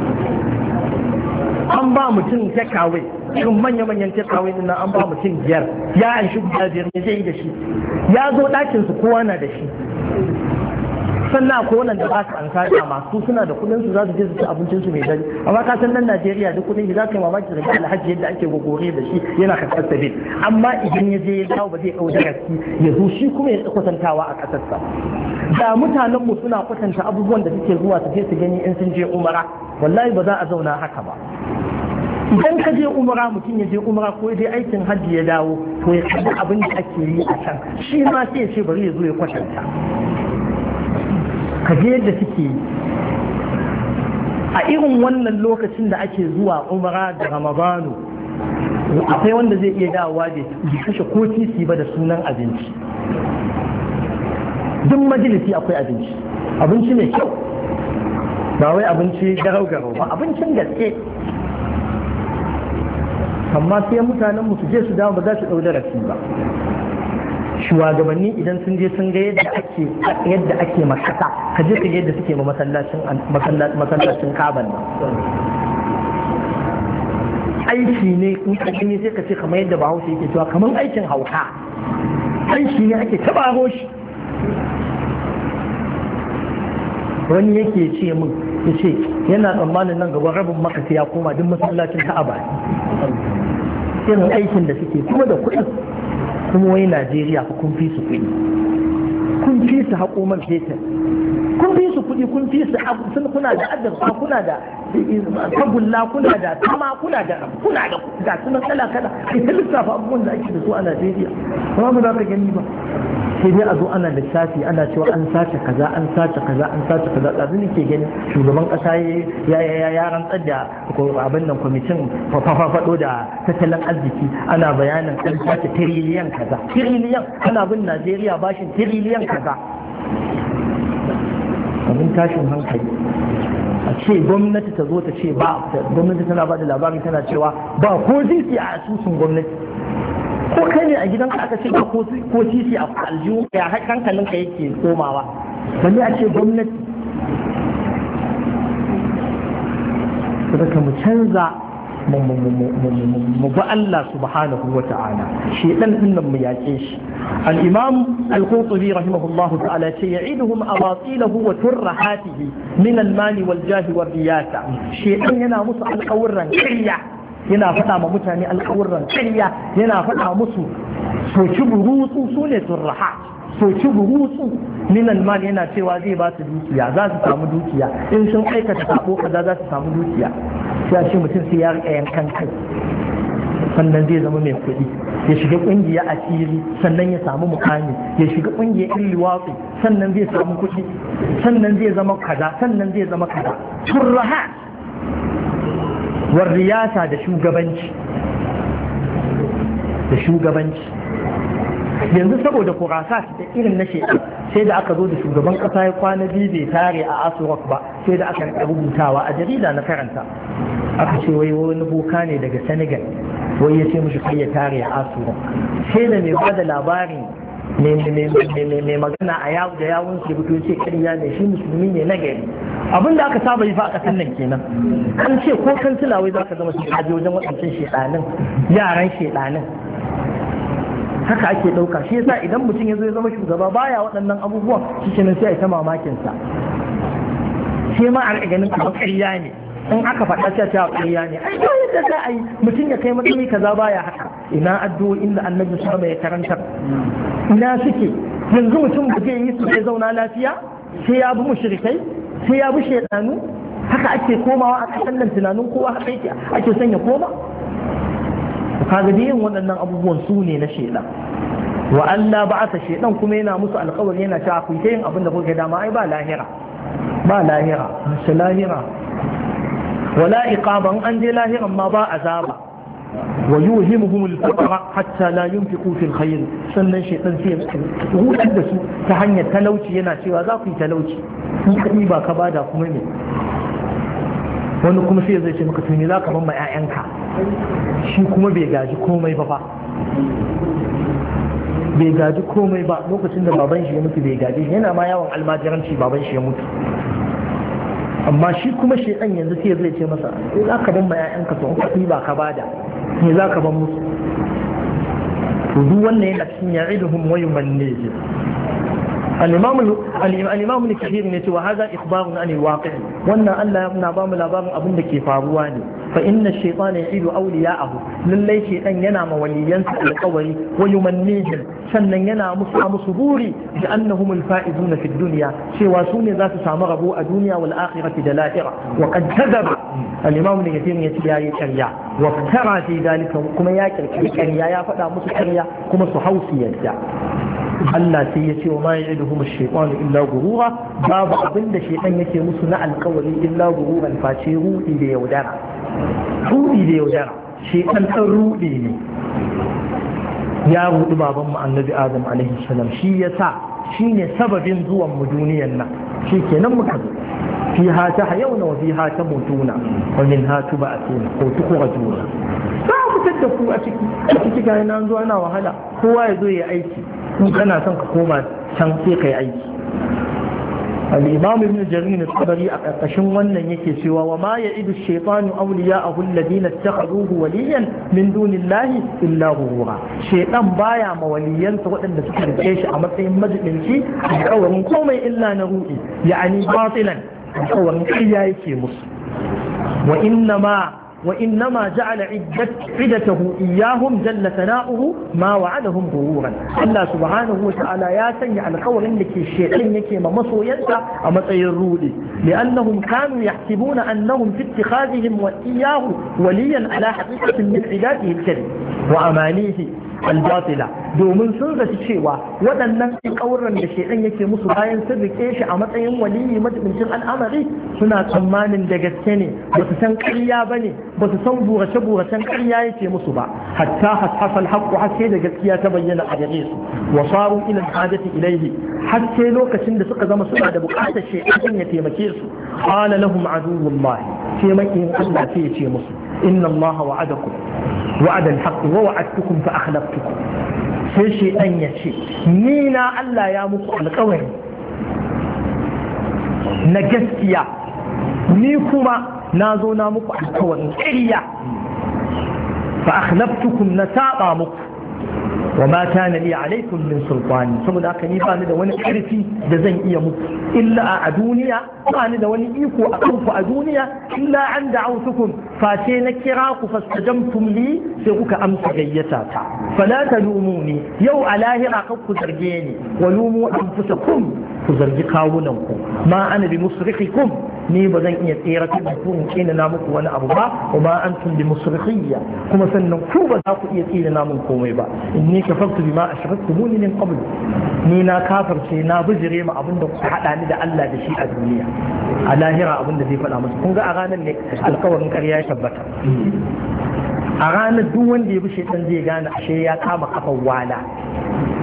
an ba mutum takawai irin manya-manyan takawai din nan an ba mutum 5 ya an shi guda 5 ne zai yi da shi ya zo ɗakinsu kowa na da shi sannan ko wannan da ba su an sada masu suna da kudin su za su je su ci abincin su mai dare amma ka san nan Najeriya duk kudin shi za ka yi mamaki da alhaji yadda ake gogore da shi yana kasar sabil amma idan ya je ya dawo ba zai kauda gaski ya zo shi kuma ya kwatantawa a kasarsa da mutanen mu suna kwatanta abubuwan da suke zuwa su je su gani in sun je umara wallahi ba za a zauna haka ba idan ka je umara mutum ya je umara ko ya je aikin hajji ya dawo to ya kalli abin da ake yi a can shi ma sai ya ce bari ya zo ya kwatanta ka je yadda suke yi a irin wannan lokacin da ake zuwa umara da ramadanu akwai wanda zai iya dawowa da kashe ko titi ba da sunan abinci duk majalisi akwai abinci mai kyau ba wai abinci garau-garau ba abincin gaske amma sai mutanen mu su je su dawo ba za su ɗau darasi ba shugabanni idan sun je sun ga yadda ake makasa ka je ka ga yadda suke ma masallacin kaban nan aiki ne in ka gani sai ka ce kamar yadda bahaushe yake cewa kamar aikin hauka aiki ne ake tabaro shi wani yake ce min ya ce yana tsammanin nan gaban rabin makasi ya koma duk masallacin ka'aba irin aikin da suke kuma da kuɗin kuma wai Najeriya fa kun fi su kuɗi kun fi su haƙo man fetur kun fi su kuɗi kun fi su sun kuna da azurfa kuna da tagulla kuna da tama kuna da ga sunan kala ita lissafa abubuwan da ake da su a Najeriya kuma ba za ka gani ba sai dai a zo ana lissafi ana cewa an sace kaza ɗazu ne ke gani shugaban ƙasa ya rantsar da abin nan kwamitin faɗo da tattalin arziki ana bayanin an sace tiriliyan kaza ana bin Najeriya bashin tiriliyan kaza abin tashin hankali a ce gwamnati ta zo ta ce ba gwamnati tana ba da labari tana cewa ba ko titi a asusun gwamnati ko kai ne a gidanka aka ce ba ko titi a aljihu ya hankalinka yake komawa balle a ce gwamnati saboda mu canza mu ba Allah subhanahu wa ta'ala shi dan dinnan mu yake shi al-imam al-qurtubi rahimahullahu ta'ala ce ya'iduhum abatilahu wa turrahatihi min al-mal wal jah wal riyasa shi dan yana musu alƙawurran ƙarya yana faɗa ma mutane alƙawurran ƙarya yana faɗa musu soki burutsu su ne turraha soki burutsu min al-mal yana cewa zai ba su dukiya za su samu dukiya in sun aikata sabo kaza za su samu dukiya sai ce mutum sai ya rika yankan kai sannan zai zama mai kuɗi ya shiga ƙungiya a fili sannan ya samu mukami ya shiga ƙungiya in liwatsi sannan zai samu kuɗi sannan zai zama kaza sannan zai zama kaza turraha war riyasa da shugabanci yanzu saboda kurasa da irin na shekaru sai da aka zo da shugaban kasa ya kwana biyu bai tare a asurok ba sai da aka rubutawa a jarida na karanta aka ce wai wani boka ne daga senegal wai ya ce mushi kai ya tare a asurok sai da mai bada labarin mai magana a yawo da yawon su fito ce ƙarya ne shi musulmi ne na gari abin da aka saba yi fa a ƙasar nan kenan an ce ko kansila wai za ka zama su kaje wajen waɗancan shedanin yaran shedanin haka ake ɗauka shi yasa idan mutum ya zo ya zama shugaba baya waɗannan abubuwan shi kenan sai a yi ta mamakinsa sai ma a ganin kamar ƙarya ne in aka faɗa sai ta ƙarya ne ai ba yadda za a yi mutum ya kai matsayi kaza baya haka ina addu'o'in da annabi sallallahu ya karantar ina suke yanzu mutum ba zai yi su sai zauna lafiya sai ya bi mushrikai sai ya bi shaydanu haka ake komawa a kasan nan tunanin kowa haka yake ake son ya koma kaga yin waɗannan abubuwan su ne na shaydan wa Allah ba'atha shaydan kuma yana musu alƙawari yana cewa ku yi yin abin da kuke dama ai ba lahira musu lahira wala iqaban an je lahiran ma ba azaba wa yuhimuhum al-faqra hatta la yunfiqu fi al-khayr sannan shaytan sai ya da su ta hanyar talauci yana cewa za ku yi talauci in ka ba ka bada kuma ne wani kuma sai zai ce maka tuni za ka ban ma 'ya'yanka shi kuma bai gaji komai ba bai gaji komai ba lokacin da baban shi ya mutu bai gaji yana ma yawon almajiranci baban shi ya mutu amma shi kuma shedan yanzu sai zai ce masa sai za ka ban ma 'ya'yanka to in ba ka bada ne za ka ban musu to duk wannan yana cikin ya'iduhum wa yumannihim الإمام الكثير يقول وهذا إخبار عن الواقع وأن الله نبام لبام أبن لك فارواني فإن الشيطان يعيد أولياءه للي شيطان ينام ولينسى القول ويمنيهم سنن ينام صبوري بأنهم الفائزون في الدنيا شواسون ذات سامربوا الدنيا والآخرة دلائرة وقد كذب الإمام الكثير يتبعي كريا وافترى في ذلك كما ياكل كريا يا فدا مسكريا كما صحوسي يدع Allah sai ya ce wa ma ya'iduhum ash-shaytanu illa ghurura babu abin da shaytan yake musu na alƙawari illa ghururan face rudi da yaudara shaytan dan rudi ne ya rudi baban mu annabi Adam alaihi salam shi yasa shine sababin zuwan mu duniyar nan shikenan muka zo fiha tahyawna wa fiha tamutuna wa minha tub'atuna ko tukhrajuna za mu fitar da ku a ciki ga nan zuwa ana wahala kowa ya zo ya aiki in kana son ka koma can sai kai aiki al-imam ibn jarir al-tabari a karkashin wannan yake cewa wa ma ya'idu ash-shaytanu awliya'ahu alladhina ittakhadhuhu waliyan min dunillahi illa ghurura shaytan baya ma waliyansa waɗanda suka rike shi a matsayin majibinci alƙawarin komai illa na ruhi yani batilan alƙawarin ƙarya yake musu وإنما جعل عدته إياهم جل ثناؤه ما وعدهم ظهورا الله سبحانه وتعالى يا سنع القول إنك الشيطان يكي ممصو ينسى أما تيرودي لأنهم كانوا يحسبون أنهم في اتخاذهم وإياه وليا على حقيقة من عباده الكريم وأمانيه albatila domin sun zaci cewa waɗannan ƙauran da shaidan yake musu bayan sun rike shi a matsayin waliyi matubincin al'amari suna tsammanin da gaske ne ba su san ƙarya ba ne ba su san burace-buracen ƙarya yake musu ba hatta hasafal haƙƙo haske da gaskiya ta bayyana a gare su wa saru ila hajati ilaihi haske lokacin da suka zama suna da buƙatar shaidan ya taimake su qala lahum aduwwullahi sai makin Allah sai ya ce musu inna Allah wa'adakum وعد الحق ووعدتكم فأخلفتكم sai shaidan ya ce ni na Allah ya muku alƙawari na gaskiya ni kuma na zo na muku alƙawarin ƙarya fa akhlaftukum na saba muku wa ma kana li alaikum min sultani saboda haka ni ba ni da wani ƙarfi da zan iya muku illa a duniya ba ni da wani iko a kanku a duniya illa an da'awtukum face na kira ku fastajamtum li sai kuka amsa gayyata ta fala talumuni yau a lahira kan ku zarge ni wa lumu anfusakum ku zargi kawunan ku ma ana bi musrikikum ni ba zan iya tsira da ku in kina na muku wani abu ba wa ma antum bi musrikiyya kuma sannan ku ba za ku iya tsira na mun komai ba inni kafartu bima ashraktumuni min qabl ni na kafirce na bijire ma abinda ku hada ni da Allah da shi a duniya a lahira abinda zai faɗa musu kun ga a ranar ne alkawarin ƙarya ya tabbata a ranar duk wanda ya bi shaitan zai gane ashe ya kama kafan wala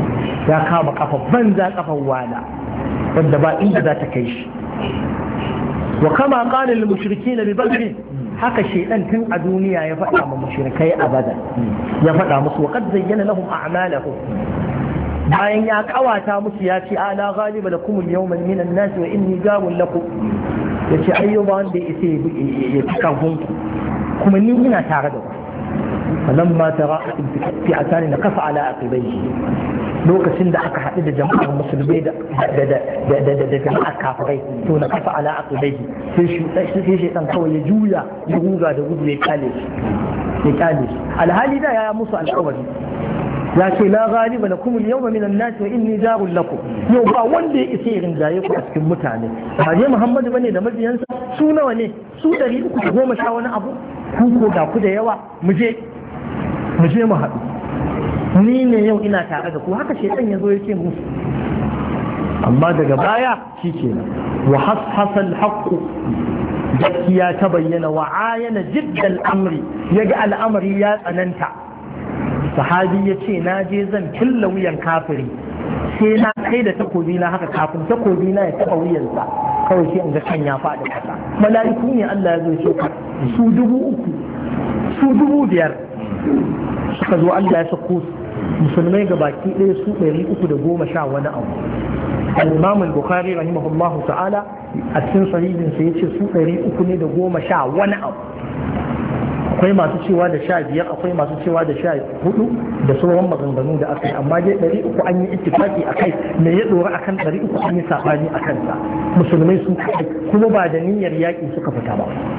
ya kama kafa banza kafan wala wanda ba inda za ta kai shi. wa kama qala lil mushrikeena bi badr haka shedan tun a duniya ya faɗa ma mushrikai a badar ya faɗa musu wa qad zayyana lahum a'malahum bayan ya kawata musu ya ce ala ghaliba lakum al-yawma min an-nas wa inni jarun lakum yace ayyuba wanda ya tuka gunku kuma ni ina tare da ku falamma tara'at fi'atan naqasa ala aqibayhi lokacin da aka haɗu da jama'ar musulmai da jama'ar kafirai to na kafa ala aqibayhi sai shi dan kawai ya juya ya ruga da gudu ya kyale alhali da ya musu alƙawari ya ce la ghaliba lakum al-yawma min an-nas wa inni jarun lakum yau ba wanda ya isa irin jaye ku a cikin mutane ba je Muhammadu bane da mabiyansa su nawa ne su 310 wani abu ku ko ga ku da yawa mu je mu haɗu ni ne yau ina tare da ku haka shaitan ya zo ya ce musu amma daga baya shi kenan wa hashasal haqqu gaskiya ta bayyana wa ayana jiddal amri yaga al'amari ya tsananta sahabi ya ce na je zan killa wuyan kafiri sai na kai da takobi na haka kafin takobi na ya taɓa wuyansa kawai sai in ga kan ya faɗi ƙasa mala'iku ne Allah ya zo shi su 3,000 su 5,000 suka zo Allah ya sako musulmai ga baki ɗaya su 310 wani abu al-imam al-bukhari rahimahullahu ta'ala a cikin sahihin sa yace su 310 wani abu akwai masu cewa da 15 akwai masu cewa da 14 da sauran maganganu da aka yi amma dai 300 an yi ittifaki akai me ya dora akan 300 an yi sabani akan sa musulmai sun kai kuma ba da niyyar yaki suka fita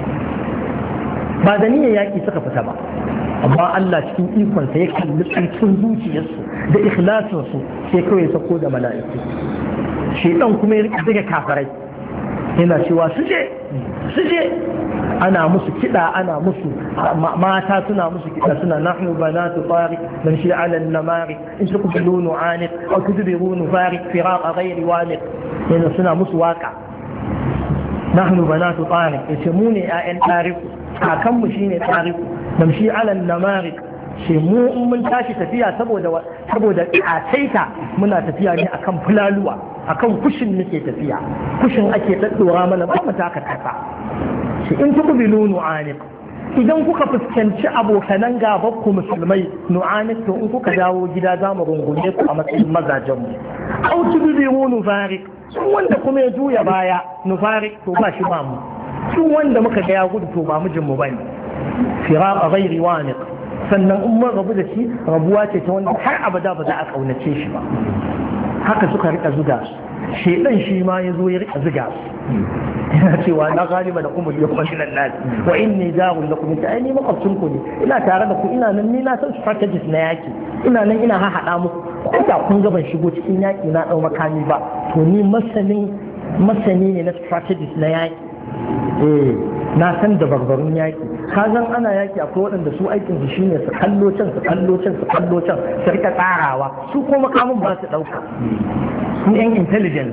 ba amma Allah cikin ikonsa ya kalli tsarkin zuciyarsu da ikhlasinsu sai kawai sako da mala'iku shedan kuma ya rika daga kafarai yana cewa su je ana musu kiɗa ana musu mata suna musu kiɗa suna nahnu banatu tariq namshi ala an-namari in tuqbilu nu'aniq aw tudbiru nufariq firaq ghayri waniq yana suna musu waka nahnu banatu tariq yace mu ne ƴaƴan tariq kakanmu shine tariq namshi ala an-namari ce mu in mun tashi tafiya saboda ƙataita muna tafiya ne akan fulaluwa akan kushin nake tafiya kushin ake daddora mana ba mu taka kasa shi in tuqbilu nu'aniq idan kuka fuskanci abokanan gabanku musulmai nu'aniq to in kuka dawo gida za mu rungume ku a matsayin mazajen mu au tudbiru nufarik wanda kuma ya juya baya nufarik to ba shi ba mu duk wanda muka ga ya gudu to ba mijin mu bane firaq ghairi waniq sannan in mun rabu da shi rabuwa ce ta wanda har abada ba za a kaunace shi ba haka suka rika zuga shedan shi ma ya zo ya rika zuga yana cewa na galiba da kuma yau kwanan nan wa inni jarun lakum ta ai ni makwabcin ku ne ina tare da ku ina nan ni na san strategies na yaki ina nan ina haɗa muku ko da kun ga ban shigo cikin yaki na dau makami ba to ni masani ne na strategies na yaki na san da barbarun yaki kazan ana yaki akwai waɗanda su aikin su shine su kallo can su rika tsarawa su ko makamin ba su ɗauka su yan intelligence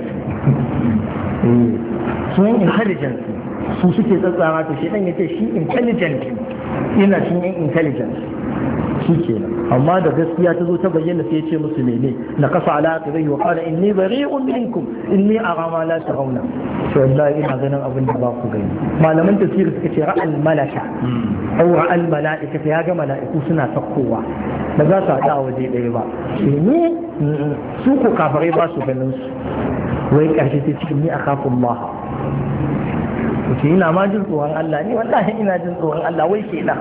su suke tsatsara to shi dan yace shi intelligent yana cin yan intelligence shi kenan amma da gaskiya ta zo ta bayyana sai ya ce musu mene na kasa ala aqibai wa qala inni bari'un minkum inni ara ma la tarawna to wallahi ina ganin abin da ba ku gani malaman tafsir suka ce ra'al malaka aw ra'al mala'ika ya ga mala'iku suna sakkowa ba za su haɗa a waje ɗaya ba ne su ko kafirai ba su ganin su wai ƙarshe sai cikin ni akhafun Allah ce ina ma jin tsoron Allah ne wallahi ina jin tsoron Allah wai ke da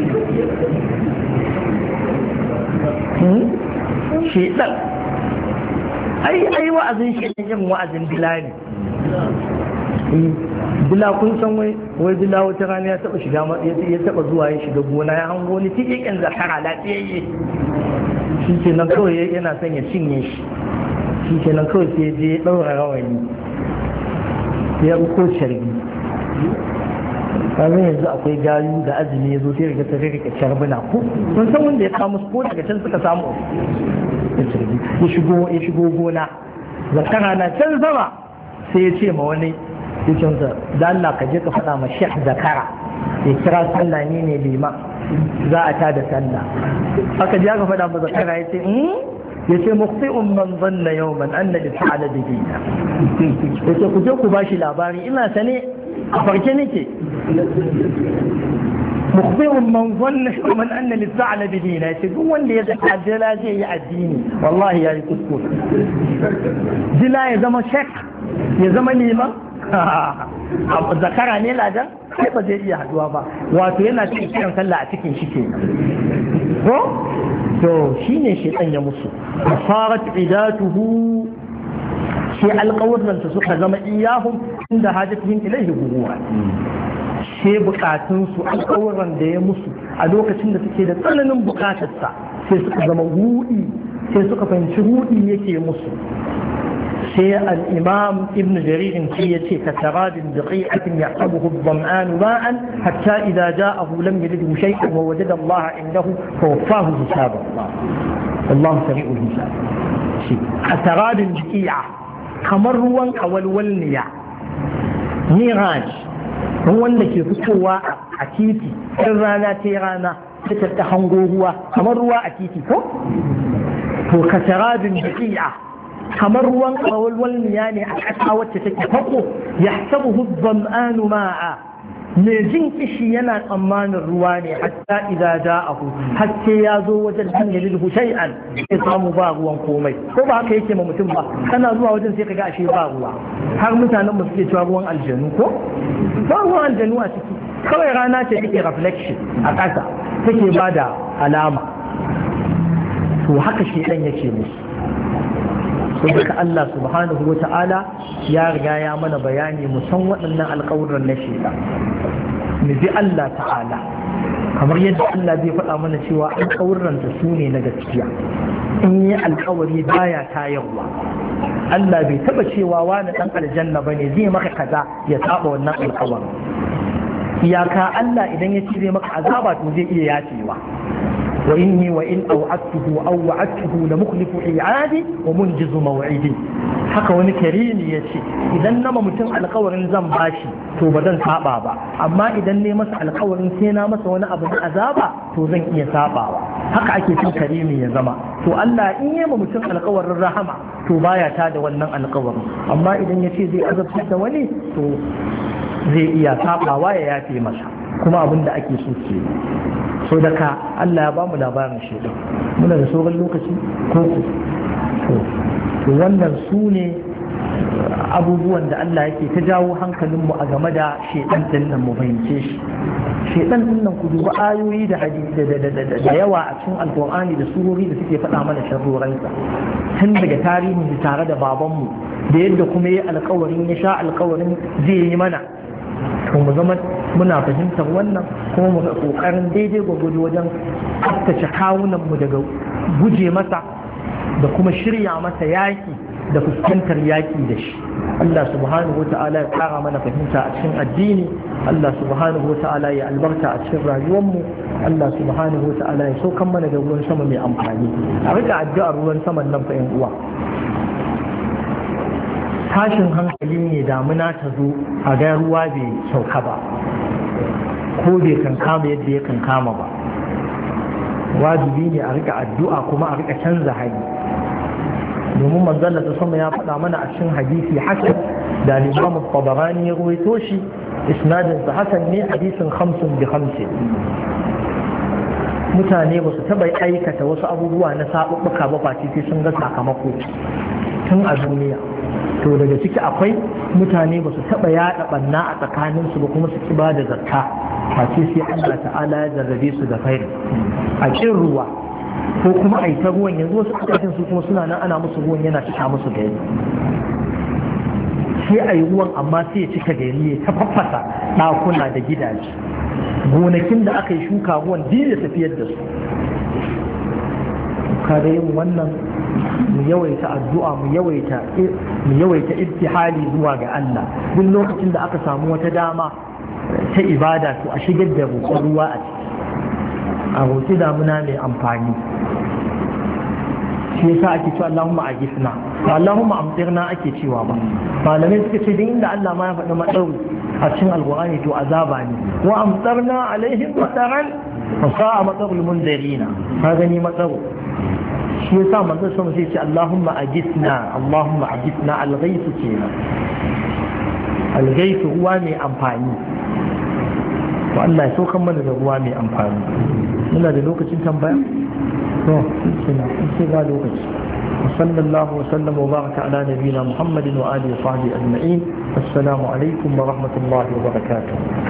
shedan ai wa'azin shedan yin wa'azin bila ne bila kun san wai bila wata rana ya taba shiga ya taba zuwa ya shiga gona ya hango ni tiƙiƙin zakara lafiyayye shi ke nan kawai yana son ya cinye shi ke nan kawai sai je ya ɗaura rawani ya ko carbi kamar yanzu akwai gayu da azumi ya zo sai riga ta rika carbuna ko sun san wanda ya kama ko daga can suka samu ya shigo gona zakara na can sama sai ya ce ma wani ya ce da Allah ka je ka faɗa ma shek zakara ya kira sallah ne lima za a ta da sallah aka je aka faɗa ma zakara ya ce yace mukhti'un man dhanna yawman anna al-fa'la bidina yace ku je ku bashi labari ina sane a farke nake mukhti'un man dhanna yawman anna al-fa'la bidina yace duk wanda ya zaka jila zai yi addini wallahi yayi kuskure jila ya zama shek ya zama liman zakara ne ladan sai ba zai iya haduwa ba wato yana cikin kiran sallah a cikin shi ke ko to shine shedan ya musu farat idatuhu sai alƙawarin su suka zama iyahum inda hajatuhum ilayhi guguwa sai bukatun su alƙawarin da ya musu a lokacin da suke da tsananin bukatarsa sai suka zama hudi sai suka fahimci hudi yake musu sai al'imam ibn jaririn ce ya ce ka taradin da ƙi'atin ya abubu zam'anu ma'an hatta idan ja a hulan ya lidu shaikin wa waje da Allah indahu fa wafahu hisaba Allah sari'ul hisaba shi a taradin da ƙi'a kamar ruwan kawalwalniya miraj ruwan da ke fitowa a titi ɗin rana ta rana ta hango ruwa kamar ruwa a titi ko to ka taradin da ƙi'a kamar ruwan ƙawalwalniya ne a ƙasa wacce take fako ya sabu zam'anu ma'a mai jin kishi yana tsammanin ruwa ne hatta idza ja'ahu hatta ya zo wajen kan yalidu shay'an sai samu ba ruwan komai ko ba haka yake ma mutum ba kana zuwa wajen sai kaga ashe ba ruwa har mutanen mu suke cewa ruwan aljanu ko ba ruwan aljanu a ciki kawai rana ce take reflection a ƙasa take bada alama to haka shi dan yake musu saboda Allah subhanahu wa ta'ala ya riga ya mana bayani musan waɗannan alƙawuran na shida mu bi Allah ta'ala kamar yadda Allah zai faɗa mana cewa alƙawuran da su ne na gaskiya in yi alƙawari baya tayarwa Allah bai taɓa cewa wani ɗan aljanna ba ne zai maka kaza ya saba wannan alƙawarin iyaka Allah idan ya ce zai maka azaba to zai iya yacewa وإني وإن أوعدته أو وعدته لمخلف إعادي ومنجز موعدي haka wani karimi ya ce idan nama mutum alkawarin zan bashi to ba zan saba ba amma idan ne masa alkawarin sai na masa wani abu na azaba to zan iya sabawa haka ake cin karimi ya zama to Allah in yi ma mutum alkawarin rahama to baya ta da wannan alkawarin amma idan ya ce zai azabtar da wani to zai iya sabawa ya yafe masa kuma abin da ake so ke so daga Allah ya ba mu labarin shaidan muna da sauran lokaci ko to wannan su ne abubuwan da Allah yake ta jawo hankalinmu a game da shaidan din nan mu fahimce shi shaidan din nan ku duba ayoyi da da yawa a cikin alkur'ani da surori da suke faɗa mana sharroransa tun daga tarihin tare da babanmu da yadda kuma ya alkawarin ya sha alkawarin zai yi mana to mu zama muna fahimtar wannan kuma mu ga kokarin daidai gwagwado wajen tsaftace kawunan mu daga guje masa da kuma shirya masa yaki da fuskantar yaki da shi Allah subhanahu wata'ala ya kara mana fahimta a cikin addini Allah subhanahu wata'ala ya albarka a cikin rayuwar mu Allah subhanahu wata'ala ya saukan mana da ruwan sama mai amfani a rika addu'ar ruwan saman nan fa yan uwa tashin hankali ne damuna ta zo a ga ruwa bai sauka ba ko bai kankama yadda ya kankama ba wajibi ne a rika addu'a kuma a rika canza hali domin manzon ta sama ya faɗa mana a cikin hadisi hasan da Imam Tabarani ya ruwaito shi isnadin sa hasan ne hadisin 5 bi 5 mutane ba su taɓa aikata wasu abubuwa na saɓuɓɓuka ba face sai sun ga sakamako tun a duniya to daga ciki akwai mutane ba su taɓa yaɗa ɓanna a tsakaninsu ba kuma su ki ba da zakka face sai Allah ta'ala ya jarrabe su da fairi a ƙin ruwa ko kuma a yi ta ruwan yanzu wasu ƙasashen su kuma suna nan ana musu ruwan yana cika musu gari sai a yi ruwan amma sai ya cika gari ya ta faffasa ɗakuna da gidaje gonakin da aka yi shuka ruwan duk ya tafiyar da su kada yin wannan mu yawaita addu'a mu yawaita ibtihali zuwa ga Allah duk lokacin da aka samu wata dama ta ibada to a shigar da roƙon ruwa a ciki a roƙi damuna mai amfani shi yasa ake cewa Allahumma ajisna ba Allahumma amtirna ake cewa ba malamai suka ce din inda Allah ma ya faɗi matsauri a cikin alqur'ani to azaba ne wa amtarna alaihim mataran fa sa'a matsarul munzirina ka gani matsaru shi yasa manzo sama sai ce Allahumma ajisna al-ghayth kenan al-ghayth ruwa mai amfani to Allah ya saukan mana da ruwa mai amfani. Muna da lokacin tambaya to sai ga lokaci. وصلى الله وسلم وبارك على نبينا محمد وآله وصحبه أجمعين. السلام عليكم ورحمة الله وبركاته.